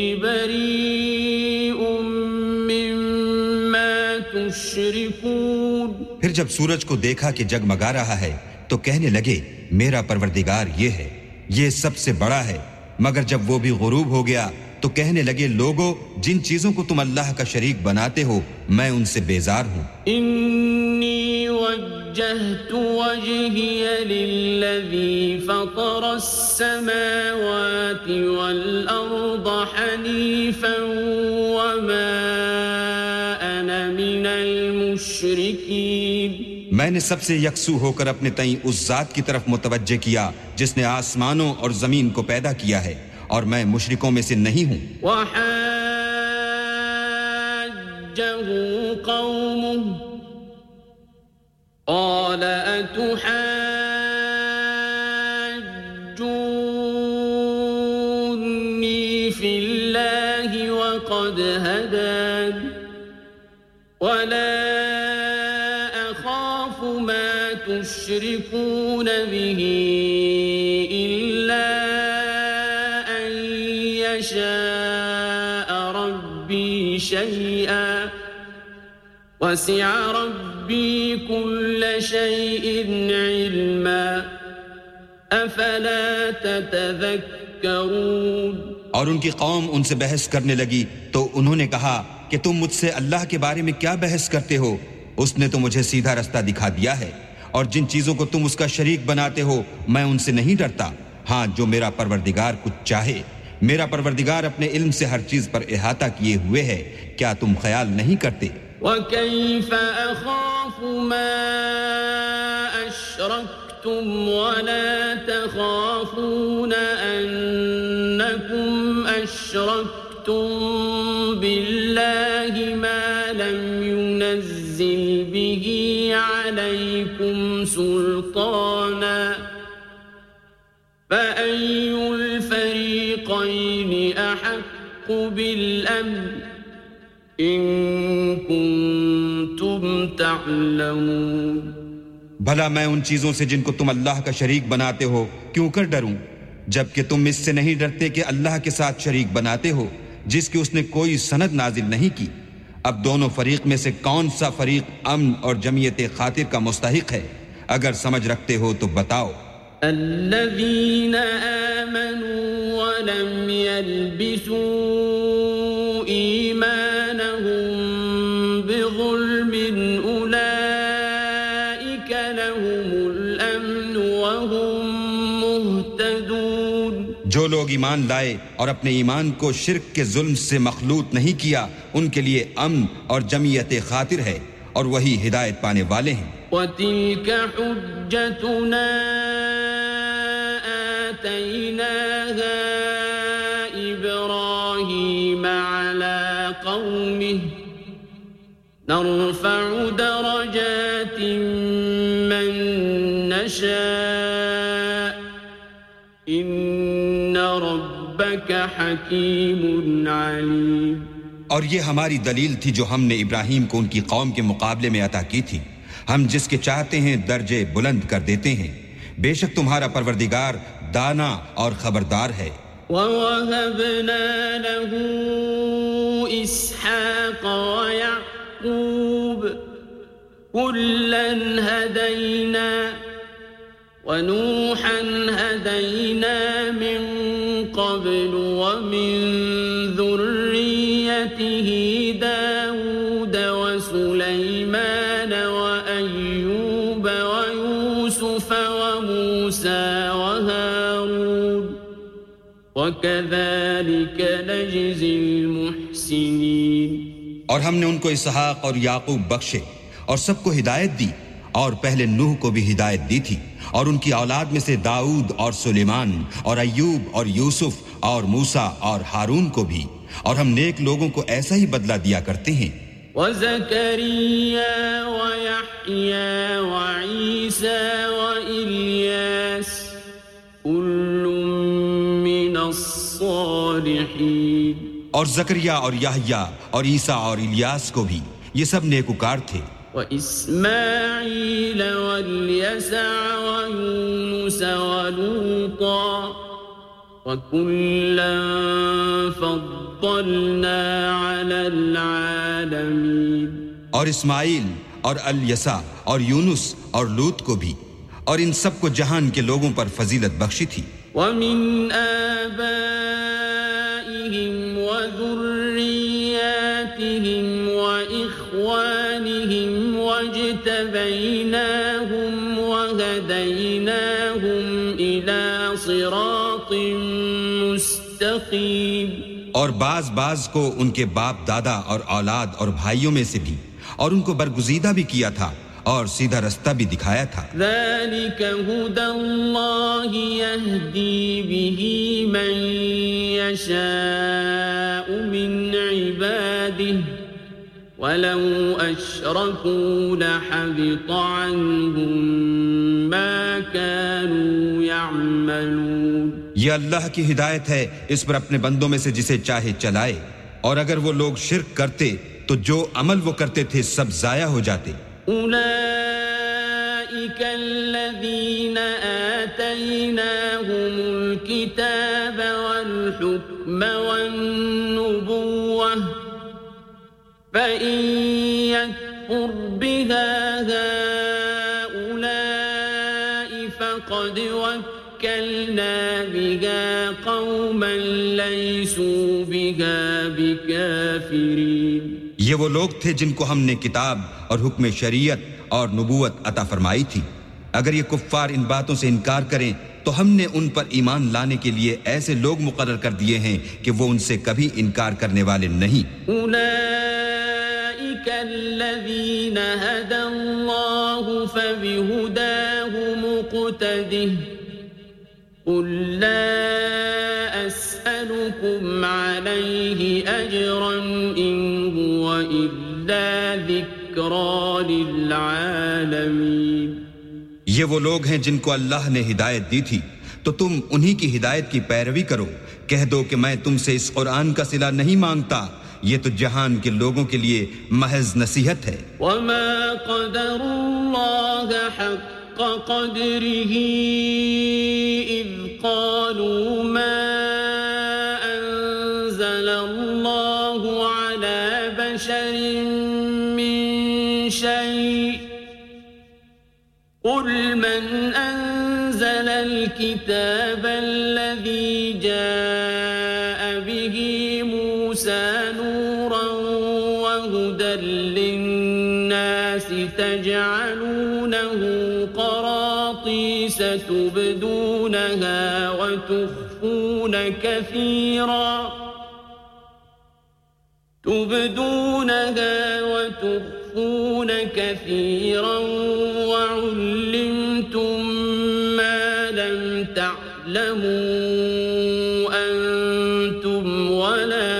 بَرِيءٌ مِّمَّا تُشْرِكُونَ پھر پھر جب سورج کو دیکھا کہ جگمگا رہا ہے تو کہنے لگے میرا پروردگار یہ ہے، یہ سب سے بڑا ہے، مگر جب وہ بھی غروب ہو گیا تو کہنے لگے لوگو جن چیزوں کو تم اللہ کا شریک بناتے ہو میں ان سے بیزار ہوں۔ انی وجہت وجہی للذی فطر السماوات والارض حنیفا وما انا من المشرکین۔ میں نے سب سے یکسو ہو کر اپنے تئیں اس ذات کی طرف متوجہ کیا جس نے آسمانوں اور زمین کو پیدا کیا ہے اور میں مشرکوں میں سے نہیں ہوں۔ وحاجه قومه قال أتحاجوني في الله وقد هدان ولا أخاف ما تشركون به إلا شاء ربي شيئا وسع ربي كل شيء علما أفلا تتذكرون۔ اور ان کی قوم ان سے بحث کرنے لگی تو انہوں نے کہا کہ تم مجھ سے اللہ کے بارے میں کیا بحث کرتے ہو؟ اس نے تو مجھے سیدھا رستہ دکھا دیا ہے، اور جن چیزوں کو تم اس کا شریک بناتے ہو میں ان سے نہیں ڈرتا، ہاں جو میرا پروردگار کچھ چاہے۔ میرا پروردگار اپنے علم سے ہر چیز پر احاطہ کیے ہوئے ہے، کیا تم خیال نہیں کرتے؟ وَكَيْفَ أَخَافُ مَا أَشْرَكْتُمْ وَلَا تَخَافُونَ أَنَّكُمْ أَشْرَكْتُمْ بِاللَّهِ مَا لَمْ يُنَزِّلْ بِهِ عَلَيْكُمْ سُلْطَانًا فَأَيُّ الْفَرِيقَيْنِ أَحَقُّ بِالْأَمْنِ إِن كُنتُمْ تَعْلَمُونَ۔ بھلا میں ان چیزوں سے جن کو تم اللہ کا شریک بناتے ہو کیوں کر ڈروں، جبکہ تم اس سے نہیں ڈرتے کہ اللہ کے ساتھ شریک بناتے ہو جس کی اس نے کوئی سند نازل نہیں کی۔ اب دونوں فریق میں سے کون سا فریق امن اور جمعیت خاطر کا مستحق ہے؟ اگر سمجھ رکھتے ہو تو بتاؤ۔ الذين آمنوا ولم يلبسوا إيمانهم بظلم أولئك لهم الأمن وهم مهتدون۔ جو لوگ ایمان لائے اور اپنے ایمان کو شرک کے ظلم سے مخلوط نہیں کیا ان کے لیے امن اور جمعیت خاطر ہے اور وہی ہدایت پانے والے ہیں۔ وَتِلْكَ حُجَّتُنَا آتَيْنَاهَا إِبْرَاهِيمَ عَلَى قَوْمِهِ نَرْفَعُ دَرَجَاتٍ مَّن نَّشَاءُ إِنَّ رَبَّكَ حَكِيمٌ عَلِيمٌ۔ اور یہ ہماری دلیل تھی جو ہم نے ابراہیم کو ان کی قوم کے مقابلے میں عطا کی تھی، ہم جس کے چاہتے ہیں درجے بلند کر دیتے ہیں، بے شک تمہارا پروردگار دانا اور خبردار ہے۔ وَوَهَبْنَا لَهُ إِسْحَاقَ وَيَعْقُوبَ كُلًّا هَدَيْنَا وَنُوحًا هَدَيْنَا مِن قَبْلُ وَمِن ذُرِّيَّتِهِ دَاوُودَ وَسُلَيْمَانَ وَأَيُّوبَ وَيُوسُفَ وَمُوسَى وَهَارُونَ وَكَذَلِكَ نَجْزِي الْمُحْسِنِينَ۔ اور ہم نے ان کو اسحاق اور یعقوب بخشے اور سب کو ہدایت دی، اور پہلے نوح کو بھی ہدایت دی تھی، اور ان کی اولاد میں سے داؤد اور سلیمان اور ایوب اور یوسف اور موسیٰ اور ہارون کو بھی، اور ہم نیک لوگوں کو ایسا ہی بدلہ دیا کرتے ہیں۔ وَزَكَرِيَّا وَيَحْيَا وَعِيسَى وَإِلْيَاسَ كُلٌّ مِّنَ الصَّالِحِينَ۔ اور زکریا اور یحییٰ اور عیسیٰ اور الیاس کو بھی، یہ سب نیکوکار تھے۔ وَإِسْمَاعِيلَ وَالْيَسَعَ وَيُونُسَ وَلُوطًا وَكُلًّا فَضَّلْنَا عَلَى الْعَالَمِينَ۔ اور اسماعیل اور الیسع اور یونس اور لوط کو بھی اور ان سب کو جہان کے لوگوں پر فضیلت بخشی تھی وَمِنْ آبَائِهِمْ وَذُرِّيَّاتِهِمْ وَإِخْوَانِهِمْ وَاجْتَبَيْنَاهُمْ وَهَدَيْنَاهُمْ إِلَى صِرَاطٍ مُسْتَقِيمٍ اور بعض کو ان کے باپ دادا اور اولاد اور بھائیوں میں سے بھی اور ان کو برگزیدہ بھی کیا تھا اور سیدھا رستہ بھی دکھایا تھا ذَلِكَ هُدَى اللَّهِ يَهْدِي بِهِ مَن يَشَاءُ مِنْ عِبَادِهِ وَلَوْ أَشْرَكُوا لَحَبِطَ عَنْهُمْ مَا كَانُوا يَعْمَلُونَ یہ اللہ کی ہدایت ہے اس پر اپنے بندوں میں سے جسے چاہے چلائے اور اگر وہ لوگ شرک کرتے تو جو عمل وہ کرتے تھے سب ضائع ہو جاتے أولئك الذين آتيناهم الكتاب والحكم والنبوة فإن يكفر بها هؤلاء فقد وكلنا بها قوما ليسوا بها بكافرين یہ وہ لوگ تھے جن کو ہم نے کتاب اور حکم شریعت اور نبوت عطا فرمائی تھی اگر یہ کفار ان باتوں سے انکار کریں تو ہم نے ان پر ایمان لانے کے لیے ایسے لوگ مقرر کر دیے ہیں کہ وہ ان سے کبھی انکار کرنے والے نہیں اولئک الذین هدى اللہ فبہداہ مقتدہ قل لا أسألكم عليه أجرا إن هو إلا ذكرى للعالمين یہ وہ لوگ ہیں جن کو اللہ نے ہدایت دی تھی تو تم انہی کی ہدایت کی پیروی کرو کہہ دو کہ میں تم سے اس قرآن کا صلہ نہیں مانگتا یہ تو جہان کے لوگوں کے لیے محض نصیحت ہے وما قدر الله حق قدره إذ قالوا ما أنزل الله على بشر من شيء قل من أنزل الكتاب الذي جاء به موسى نورا وهدى للناس تجعلونه قراطيس تبدونها وتخفون كثيرا وعلمتم ما لم تعلموا أنتم ولا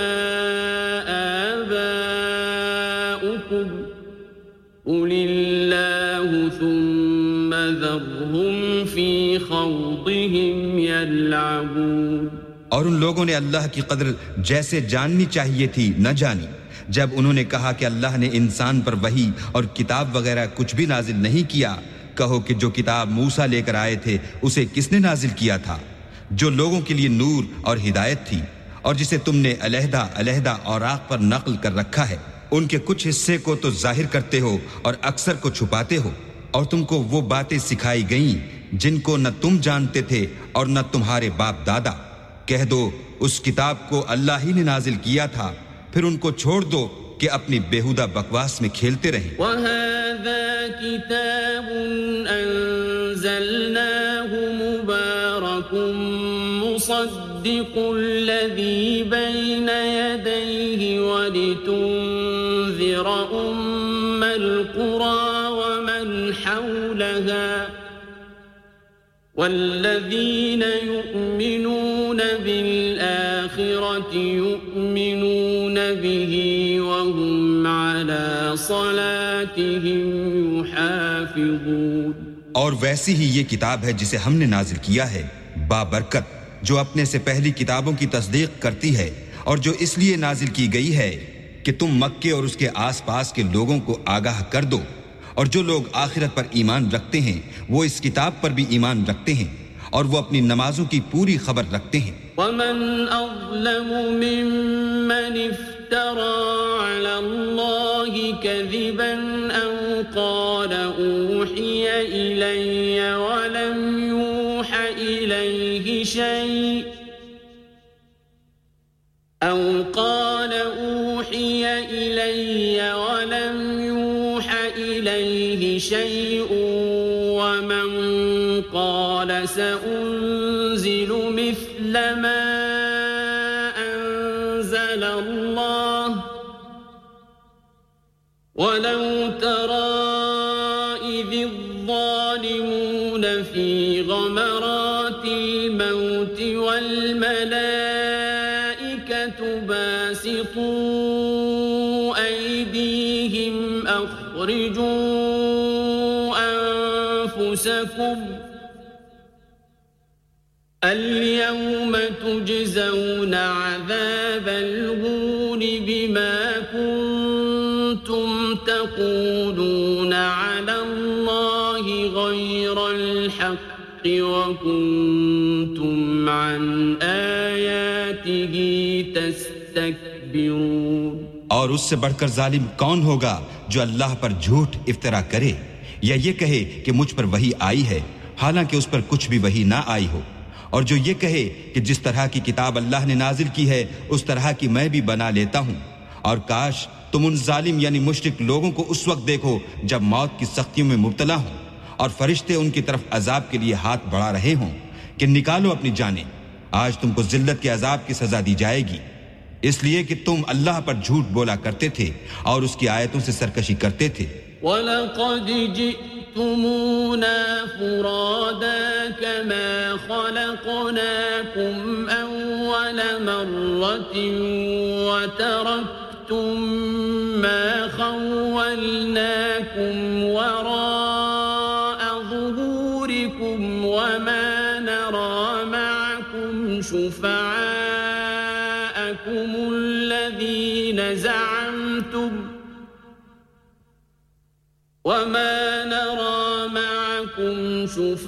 آباؤكم قل الله ثم ذرهم في خوضهم يلعبون اور ان لوگوں نے اللہ کی قدر جیسے جاننی چاہیے تھی نہ جانی جب انہوں نے کہا کہ اللہ نے انسان پر وحی اور کتاب وغیرہ کچھ بھی نازل نہیں کیا کہو کہ جو کتاب موسیٰ لے کر آئے تھے اسے کس نے نازل کیا تھا جو لوگوں کے لیے نور اور ہدایت تھی اور جسے تم نے علیحدہ علیحدہ اوراق پر نقل کر رکھا ہے ان کے کچھ حصے کو تو ظاہر کرتے ہو اور اکثر کو چھپاتے ہو اور تم کو وہ باتیں سکھائی گئیں جن کو نہ تم جانتے تھے اور نہ تمہارے باپ دادا کہہ دو اس کتاب کو اللہ ہی نے نازل کیا تھا پھر ان کو چھوڑ دو کہ اپنی بیہودہ بکواس میں کھیلتے رہیں وَهَذَا كِتَابٌ أَنزَلْنَاهُ مُبَارَكٌ مُصَدِّقُ الَّذِي بَيْنَ يَدَيْهِ وَلِتُنذِرَ أُمَّ الْقُرَى وَمَنْ حَوْلَهَا وَالَّذِينَ يُؤْمِنُونَ بِالْآخِرَةِ يُؤْمِنُونَ بِهِ وَهُمْ عَلَى صَلَاتِهِمْ يُحَافِظُونَ اور ویسی ہی یہ کتاب ہے جسے ہم نے نازل کیا ہے بابرکت جو اپنے سے پہلی کتابوں کی تصدیق کرتی ہے اور جو اس لیے نازل کی گئی ہے کہ تم مکے اور اس کے آس پاس کے لوگوں کو آگاہ کر دو اور جو لوگ آخرت پر ایمان رکھتے ہیں وہ اس کتاب پر بھی ایمان رکھتے ہیں اور وہ اپنی نمازوں کی پوری خبر رکھتے ہیں وَمَنْ أَظْلَمُ مِمَّنِ افْتَرَى عَلَى اللَّهِ كَذِبًا أَوْ قال أوحي إلي ولم يوح إليه شيء أو قال أوحي إلي ولم يوح إليه شيء ومن قال سأنزل مثل ما أنزل الله ولو ترى إذ الظالمون في غمرات الموت والملائكة باسطوا أيديهم أخرجوا أنفسكم اليوم تجزون عذاب الهون بما كنتم تقولون على الله غير الحق وكنتم عن آياته تستكبرون اور اس سے بڑھ کر ظالم کون ہوگا جو اللہ پر جھوٹ افترا کرے یا یہ کہے کہ مجھ پر وحی آئی ہے حالانکہ اس پر کچھ بھی وحی نہ آئی ہو اور جو یہ کہے کہ جس طرح کی کتاب اللہ نے نازل کی ہے اس طرح کی میں بھی بنا لیتا ہوں اور کاش تم ان ظالم یعنی مشرک لوگوں کو اس وقت دیکھو جب موت کی سختیوں میں مبتلا ہوں اور فرشتے ان کی طرف عذاب کے لیے ہاتھ بڑھا رہے ہوں کہ نکالو اپنی جانیں آج تم کو ذلت کے عذاب کی سزا دی جائے گی اس لیے کہ تم اللہ پر جھوٹ بولا کرتے تھے اور اس کی آیتوں سے سرکشی کرتے تھے وَلَقَدْ جِئْتُمُونَا فُرَادَى كَمَا خَلَقْنَاكُمْ أَوَّلَ مَرَّةٍ وَتَرَكْتُمْ مَا خَوَّلْنَاكُمْ وَرَاءَ ظُهُورِكُمْ وَمَا نَرَى مَعَكُمْ شُفَعَاءَكُمُ الَّذِينَ زَعَمْتُمْ وما نرى معكم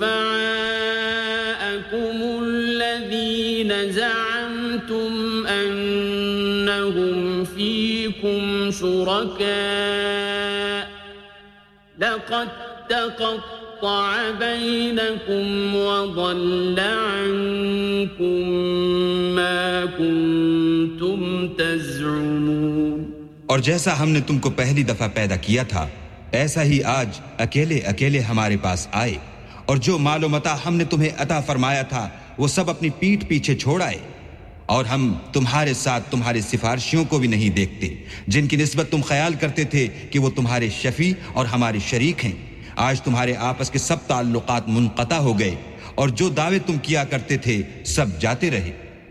شفعاءكم الذين زعمتم أنهم فيكم شركاء لقد تقطع بينكم وضل عنكم ما كنتم تزعمون اور جیسا ہم نے تم کو پہلی دفعہ پیدا کیا تھا ایسا ہی آج اکیلے اکیلے ہمارے پاس آئے اور جو مال و متاع ہم نے تمہیں عطا فرمایا تھا وہ سب اپنی پیٹھ پیچھے چھوڑ آئے اور ہم تمہارے ساتھ تمہارے سفارشیوں کو بھی نہیں دیکھتے جن کی نسبت تم خیال کرتے تھے کہ وہ تمہارے شفیع اور ہمارے شریک ہیں آج تمہارے آپس کے سب تعلقات منقطع ہو گئے اور جو دعوے تم کیا کرتے تھے سب جاتے رہے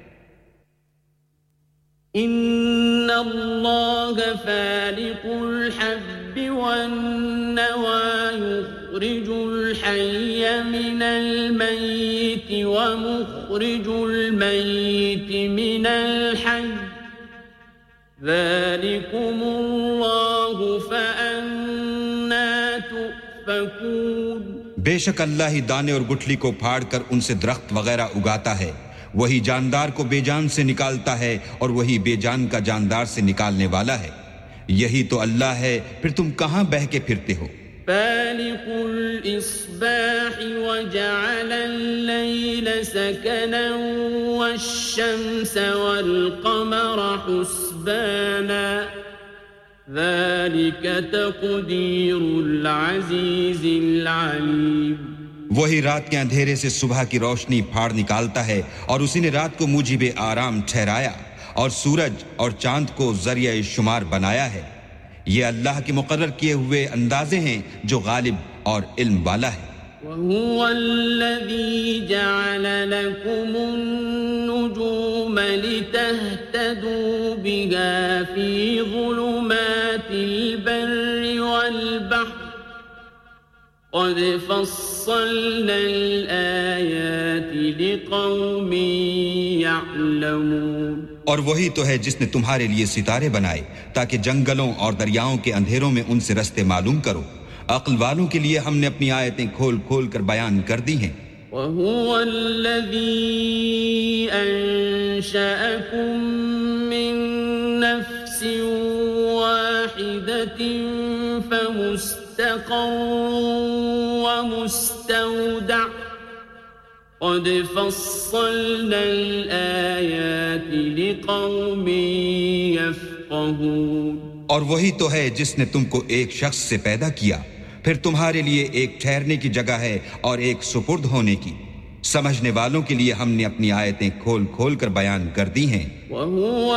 ان اللہ فالق الحب والنوى يخرج الحي من الميت ومخرج الميت من الحي ذلكم الله فأنا تؤفكون بے شک اللہ ہی دانے اور گٹھلی کو پھاڑ کر ان سے درخت وغیرہ اگاتا ہے وہی جاندار کو بے جان سے نکالتا ہے اور وہی بے جان کا جاندار سے نکالنے والا ہے یہی تو اللہ ہے پھر تم کہاں بہہ کے پھرتے ہو فالق الإصباح وجعل الليل سكنا والشمس والقمر حسبانا ذلك تقدير العزيز العليم وہی رات کے اندھیرے سے صبح کی روشنی پھاڑ نکالتا ہے اور اسی نے رات کو موجب آرام ٹھہرایا اور سورج اور چاند کو ذریعہ شمار بنایا ہے یہ اللہ کے مقرر کیے ہوئے اندازے ہیں جو غالب اور علم والا ہے وَهُوَ الَّذِي جَعَلَ لَكُمُ النُّجُومَ لِتَهْتَدُوا بِهَا فِي ظُلُمَاتِ الْبَرِّ وَالْبَحْرِ قد فصلنا الآيات لقوم يعلمون اور وہی تو ہے جس نے تمہارے لیے ستارے بنائے تاکہ جنگلوں اور دریاؤں کے اندھیروں میں ان سے رستے معلوم کرو عقل والوں کے لیے ہم نے اپنی آیتیں کھول کھول کر بیان کر دی ہیں وَهُوَ الَّذِي أَنشَأَكُم مِّن نَّفْسٍ وَاحِدَةٍ فَمُسْتَقِرٌّ مستقر ومستودع قد فصلنا الآيات لقوم يفقهون اور وہی تو ہے جس نے تم کو ایک شخص سے پیدا کیا پھر تمہارے لیے ایک ٹھہرنے کی جگہ ہے اور ایک سپرد ہونے کی سمجھنے والوں کے لیے ہم نے اپنی آیتیں کھول کھول کر بیان کر دی ہیں وَهُوَ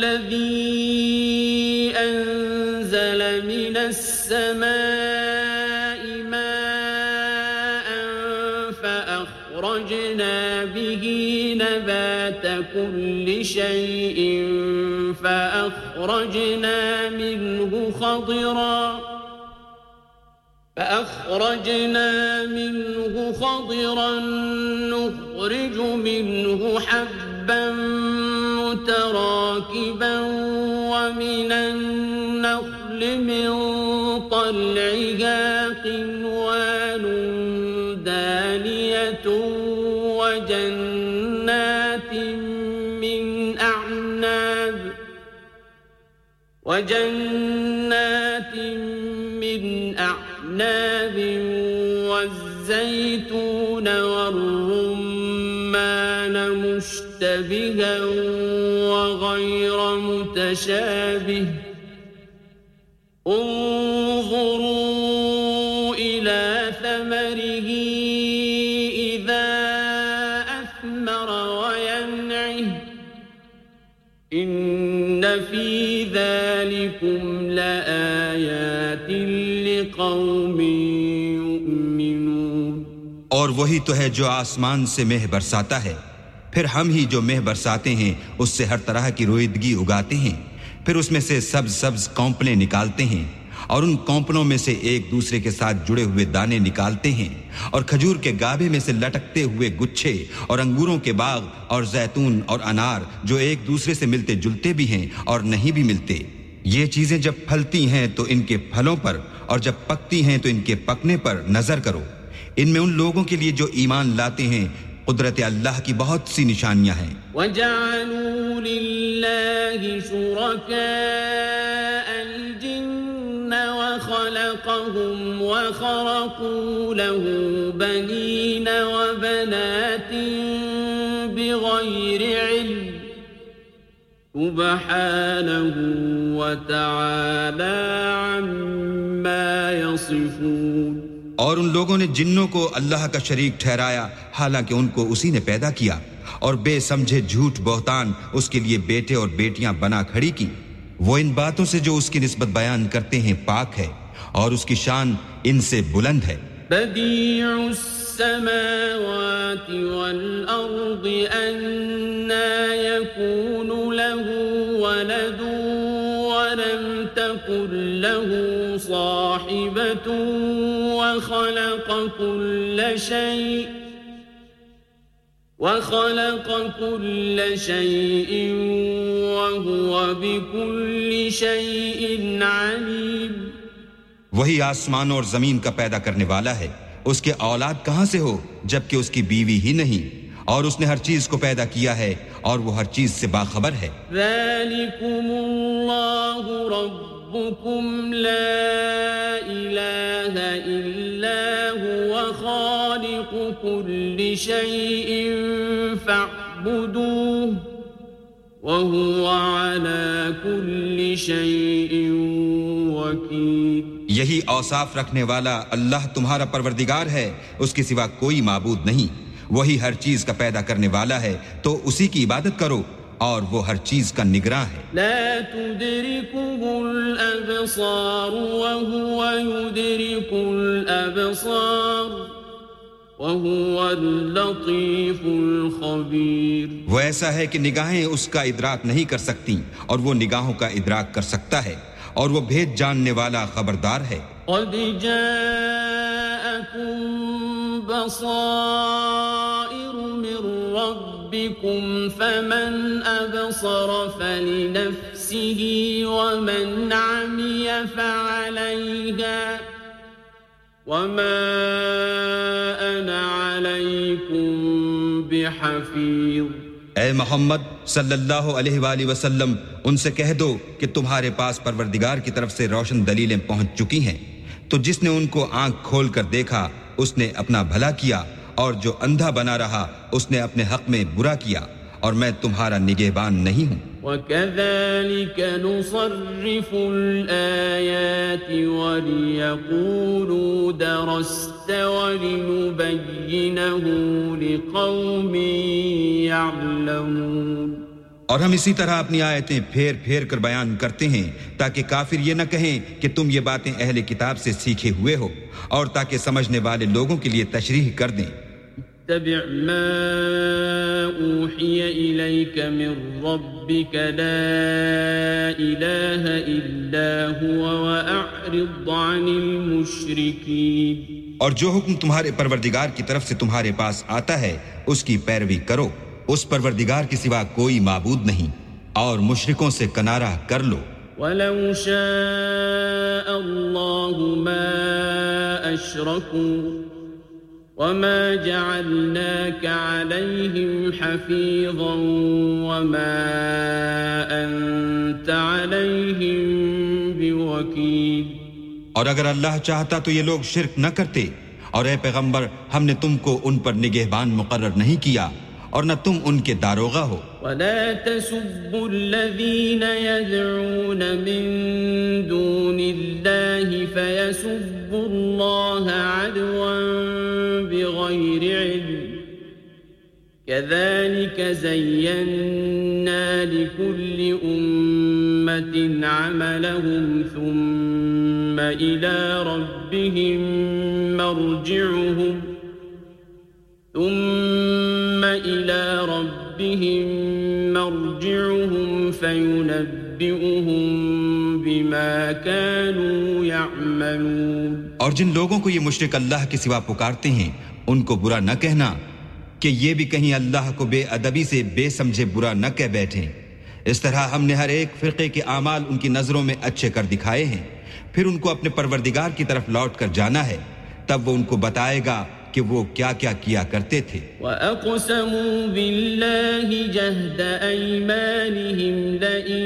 الَّذِي أَنزَلَ مِنَ السَّمَاءِ مَاءً فَأَخْرَجْنَا بِهِ نَبَاتَ كُلِّ شَيْءٍ فَأَخْرَجْنَا مِنْهُ خَضِرًا نُخْرِجُ مِنْهُ حَبًّا مُتَرَاكِبًا وَمِنَ النَّخْلِ مِنْ طَلْعِهَا قِنْوَانٌ دَانِيَةٌ وَجَنَّاتٍ مِنْ أَعْنَابٍ والزيتون والرمان مشتبها وغير متشابه انظروا إلى ثمره إذا أثمر وينعه إن في ذلكم لآيات لقوم اور وہی تو ہے جو آسمان سے مہ برساتا ہے پھر ہم ہی جو مہ برساتے ہیں اس سے ہر طرح کی رویدگی اگاتے ہیں پھر اس میں سے سبز سبز کونپلیں نکالتے ہیں اور ان کونپلوں میں سے ایک دوسرے کے ساتھ جڑے ہوئے دانے نکالتے ہیں اور کھجور کے گابے میں سے لٹکتے ہوئے گچھے اور انگوروں کے باغ اور زیتون اور انار جو ایک دوسرے سے ملتے جلتے بھی ہیں اور نہیں بھی ملتے یہ چیزیں جب پھلتی ہیں تو ان کے پھلوں پر اور جب پکتی ہیں تو ان کے پکنے پر نظر کرو ان میں ان لوگوں کے لیے جو ایمان لاتے ہیں قدرت اللہ کی بہت سی نشانیاں ہیں وَجَعَلُوا لِلَّهِ شُرَكَاءَ الْجِنَّ وَخَلَقَهُمْ وَخَرَقُوا لَهُ بَنِينَ وَبَنَاتٍ بِغَيْرِ عِلْمٍ سُبْحَانَهُ وَتَعَالَى عَمَّا يَصِفُونَ اور ان لوگوں نے جنوں کو اللہ کا شریک ٹھہرایا حالانکہ ان کو اسی نے پیدا کیا اور بے سمجھے جھوٹ بہتان اس کے لیے بیٹے اور بیٹیاں بنا کھڑی کی وہ ان باتوں سے جو اس کی نسبت بیان کرتے ہیں پاک ہے اور اس کی شان ان سے بلند ہے بدیع السماوات والارض أَنَّى يَكُونُ لَهُ وَلَدٌ وَلَمْ تَكُنْ لَهُ صَاحِبَةٌ وَخَلَقَ كُلَّ شَيْءٍ وَهُوَ بِكُلِّ شَيْءٍ عَلِيمٌ وہی آسمان اور زمین کا پیدا کرنے والا ہے اس کے اولاد کہاں سے ہو جبکہ اس کی بیوی ہی نہیں اور اس نے ہر چیز کو پیدا کیا ہے اور وہ ہر چیز سے باخبر ہے ذَلِكُمُ اللَّهُ رَبُّكُمْ لَا إِلَٰهَ إِلَّا هُوَ خَالِقُ كُلِّ شَيْءٍ فَاعْبُدُوهُ وَهُوَ عَلَى كُلِّ شَيْءٍ وَكِيلٌ یہی اوصاف رکھنے والا اللہ تمہارا پروردگار ہے اس کے سوا کوئی معبود نہیں وہی ہر چیز کا پیدا کرنے والا ہے تو اسی کی عبادت کرو اور وہ ہر چیز کا نگراں ہے لا تدركه الأبصار وهو يدرك الأبصار وهو اللطيف الخبير وہ ایسا ہے کہ نگاہیں اس کا ادراک نہیں کر سکتی اور وہ نگاہوں کا ادراک کر سکتا ہے اور وہ بھید جاننے والا خبردار ہے قد جاءكم بصائر من ربكم فمن أبصر فلنفسه ومن عمي فعليها وما أنا عليكم بحفيظ اے محمد صلی اللہ علیہ وآلہ وسلم ان سے کہہ دو کہ تمہارے پاس پروردگار کی طرف سے روشن دلیلیں پہنچ چکی ہیں تو جس نے ان کو آنکھ کھول کر دیکھا اس نے اپنا بھلا کیا اور جو اندھا بنا رہا اس نے اپنے حق میں برا کیا اور میں تمہارا نگہبان نہیں ہوں وَكَذَلِكَ نُصَرِّفُ الْآيَاتِ وَلِيَقُولُوا دَرَسْتَ وَلِنُبَيِّنَهُ لِقَوْمٍ يَعْلَمُونَ اور ہم اسی طرح اپنی آیتیں پھیر پھیر کر بیان کرتے ہیں تاکہ کافر یہ نہ کہیں کہ تم یہ باتیں اہل کتاب سے سیکھے ہوئے ہو اور تاکہ سمجھنے والے لوگوں کے لیے تشریح کر دیں اتبع ما اوحی الیک من ربک لا الہ الا هو واعرض عن المشرکین اور جو حکم تمہارے پروردگار کی طرف سے تمہارے پاس آتا ہے اس کی پیروی کرو اس پروردگار کے سوا کوئی معبود نہیں اور مشرکوں سے کنارہ کر لو وَلَوْ شَاءَ اللَّهُ مَا أَشْرَكُوا وَمَا جَعَلْنَاكَ عَلَيْهِمْ حَفِيظًا وَمَا أَنْتَ عَلَيْهِمْ بِوَكِيلٍ اور اگر اللہ چاہتا تو یہ لوگ شرک نہ کرتے اور اے پیغمبر ہم نے تم کو ان پر نگہبان مقرر نہیں کیا اور نہ تم ان کے داروغہ ہو وَلَا تَسُبُّوا الَّذِينَ يَدْعُونَ مِن دُونِ اللَّهِ فَيَسُبُّوا اللَّهَ عَدْوًا بِغَيْرِ عِلْمٍ كَذَلِكَ زَيَّنَّا لِكُلِّ أُمَّةٍ عَمَلَهُمْ ثُمَّ إِلَى رَبِّهِمْ مرجعهم فينبئهم بما كانوا يعملون اور جن لوگوں کو یہ مشرک اللہ کے سوا پکارتے ہیں ان کو برا نہ کہنا کہ یہ بھی کہیں اللہ کو بے ادبی سے بے سمجھے برا نہ کہہ بیٹھیں اس طرح ہم نے ہر ایک فرقے کے اعمال ان کی نظروں میں اچھے کر دکھائے ہیں پھر ان کو اپنے پروردگار کی طرف لوٹ کر جانا ہے تب وہ ان کو بتائے گا کہ وہ کیا کیا کیا کرتے تھے وَأَقْسَمُوا بِاللَّهِ جَهْدَ أَيْمَانِهِمْ لَئِن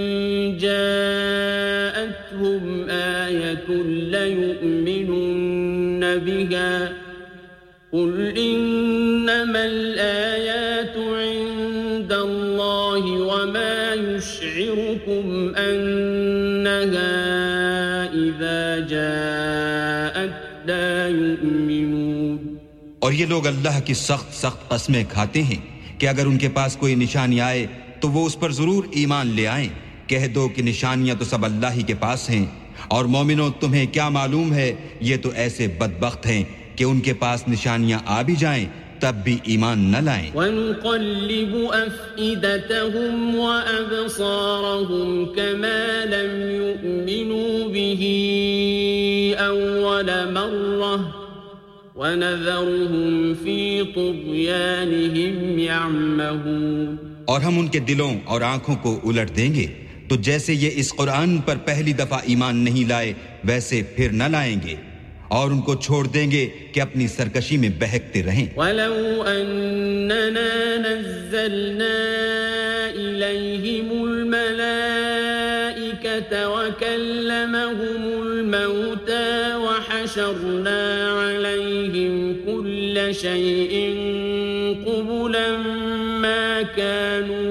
جَاءَتْهُمْ آيَةٌ لَيُؤْمِنُنَّ بِهَا قُلْ إِنَّمَا الْآيَاتُ عِندَ اللَّهِ وَمَا يُشْعِرُكُمْ أَنَّهَا إِذَا جَاءَتْ لَا يُؤْمِنُونَ اور یہ لوگ اللہ کی سخت قسمیں کھاتے ہیں کہ اگر ان کے پاس کوئی نشانی آئے تو وہ اس پر ضرور ایمان لے آئیں کہہ دو کہ نشانیاں تو سب اللہ ہی کے پاس ہیں اور مومنوں تمہیں کیا معلوم ہے یہ تو ایسے بدبخت ہیں کہ ان کے پاس نشانیاں آ بھی جائیں تب بھی ایمان نہ لائیں وَنُقَلِّبُ أَفْئِدَتَهُمْ وَأَبْصَارَهُمْ كَمَا لَمْ يُؤْمِنُوا بِهِ أَوَّلَ مَرَّةٍ وَنَذَرُهُمْ فِي طُغْيَانِهِمْ يَعْمَهُونَ اور ہم ان کے دلوں اور آنکھوں کو الٹ دیں گے تو جیسے یہ اس قرآن پر پہلی دفعہ ایمان نہیں لائے ویسے پھر نہ لائیں گے اور ان کو چھوڑ دیں گے کہ اپنی سرکشی میں بہکتے رہیں وَلَوْ أَنَّنَا نَزَّلْنَا إِلَيْهِمُ الْمَلَائِكَةَ وَكَلَّمَهُمُ الْمَوْتَى وَحَشَرْنَا عَلَيْهِمْ كُلَّ شَيْءٍ قُبُلًا مَا كَانُوا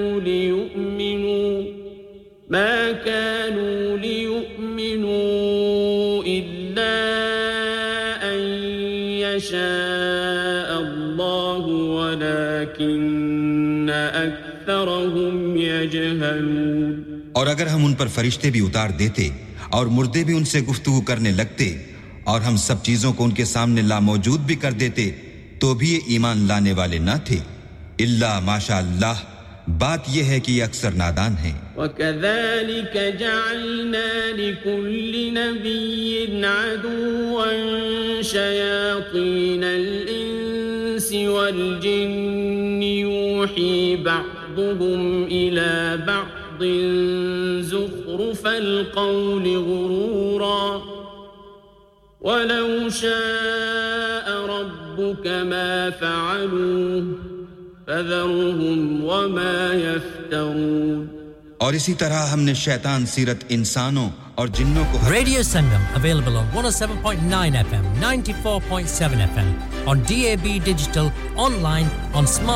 لِيُؤْمِنُوا إِلَّا أَن يَشَاءَ اللَّهُ وَلَكِنَّ أَكْثَرَهُمْ يَجْهَلُونَ اور اگر ہم ان پر فرشتے بھی اتار دیتے اور مردے بھی ان سے گفتگو کرنے لگتے اور ہم سب چیزوں کو ان کے سامنے لاموجود بھی کر دیتے تو بھی یہ ایمان لانے والے نہ تھے الا ماشاء اللہ بات یہ ہے کہ یہ اکثر نادان ہیں وَكَذَلِكَ جَعَلْنَا لِكُلِّ نَبِيٍّ عَدُوًّا شَيَاطِينَ الْإِنسِ وَالْجِنِّ يُوحِي بَعْضُهُمْ إِلَى بَعْضٍ زُخْرُفَ الْقَوْلِ غُرُورًا وَلَوْ شَاءَ رَبُّكَ مَا فَعَلُوهُ فَذَرْهُمْ وَمَا يَفْتَرُونَ اور اسی طرح ہم نے شیطان سیرت انسانوں और जिन्नों को Radio Sangam available on 107.9 FM 94.7 FM on DAB digital online on smart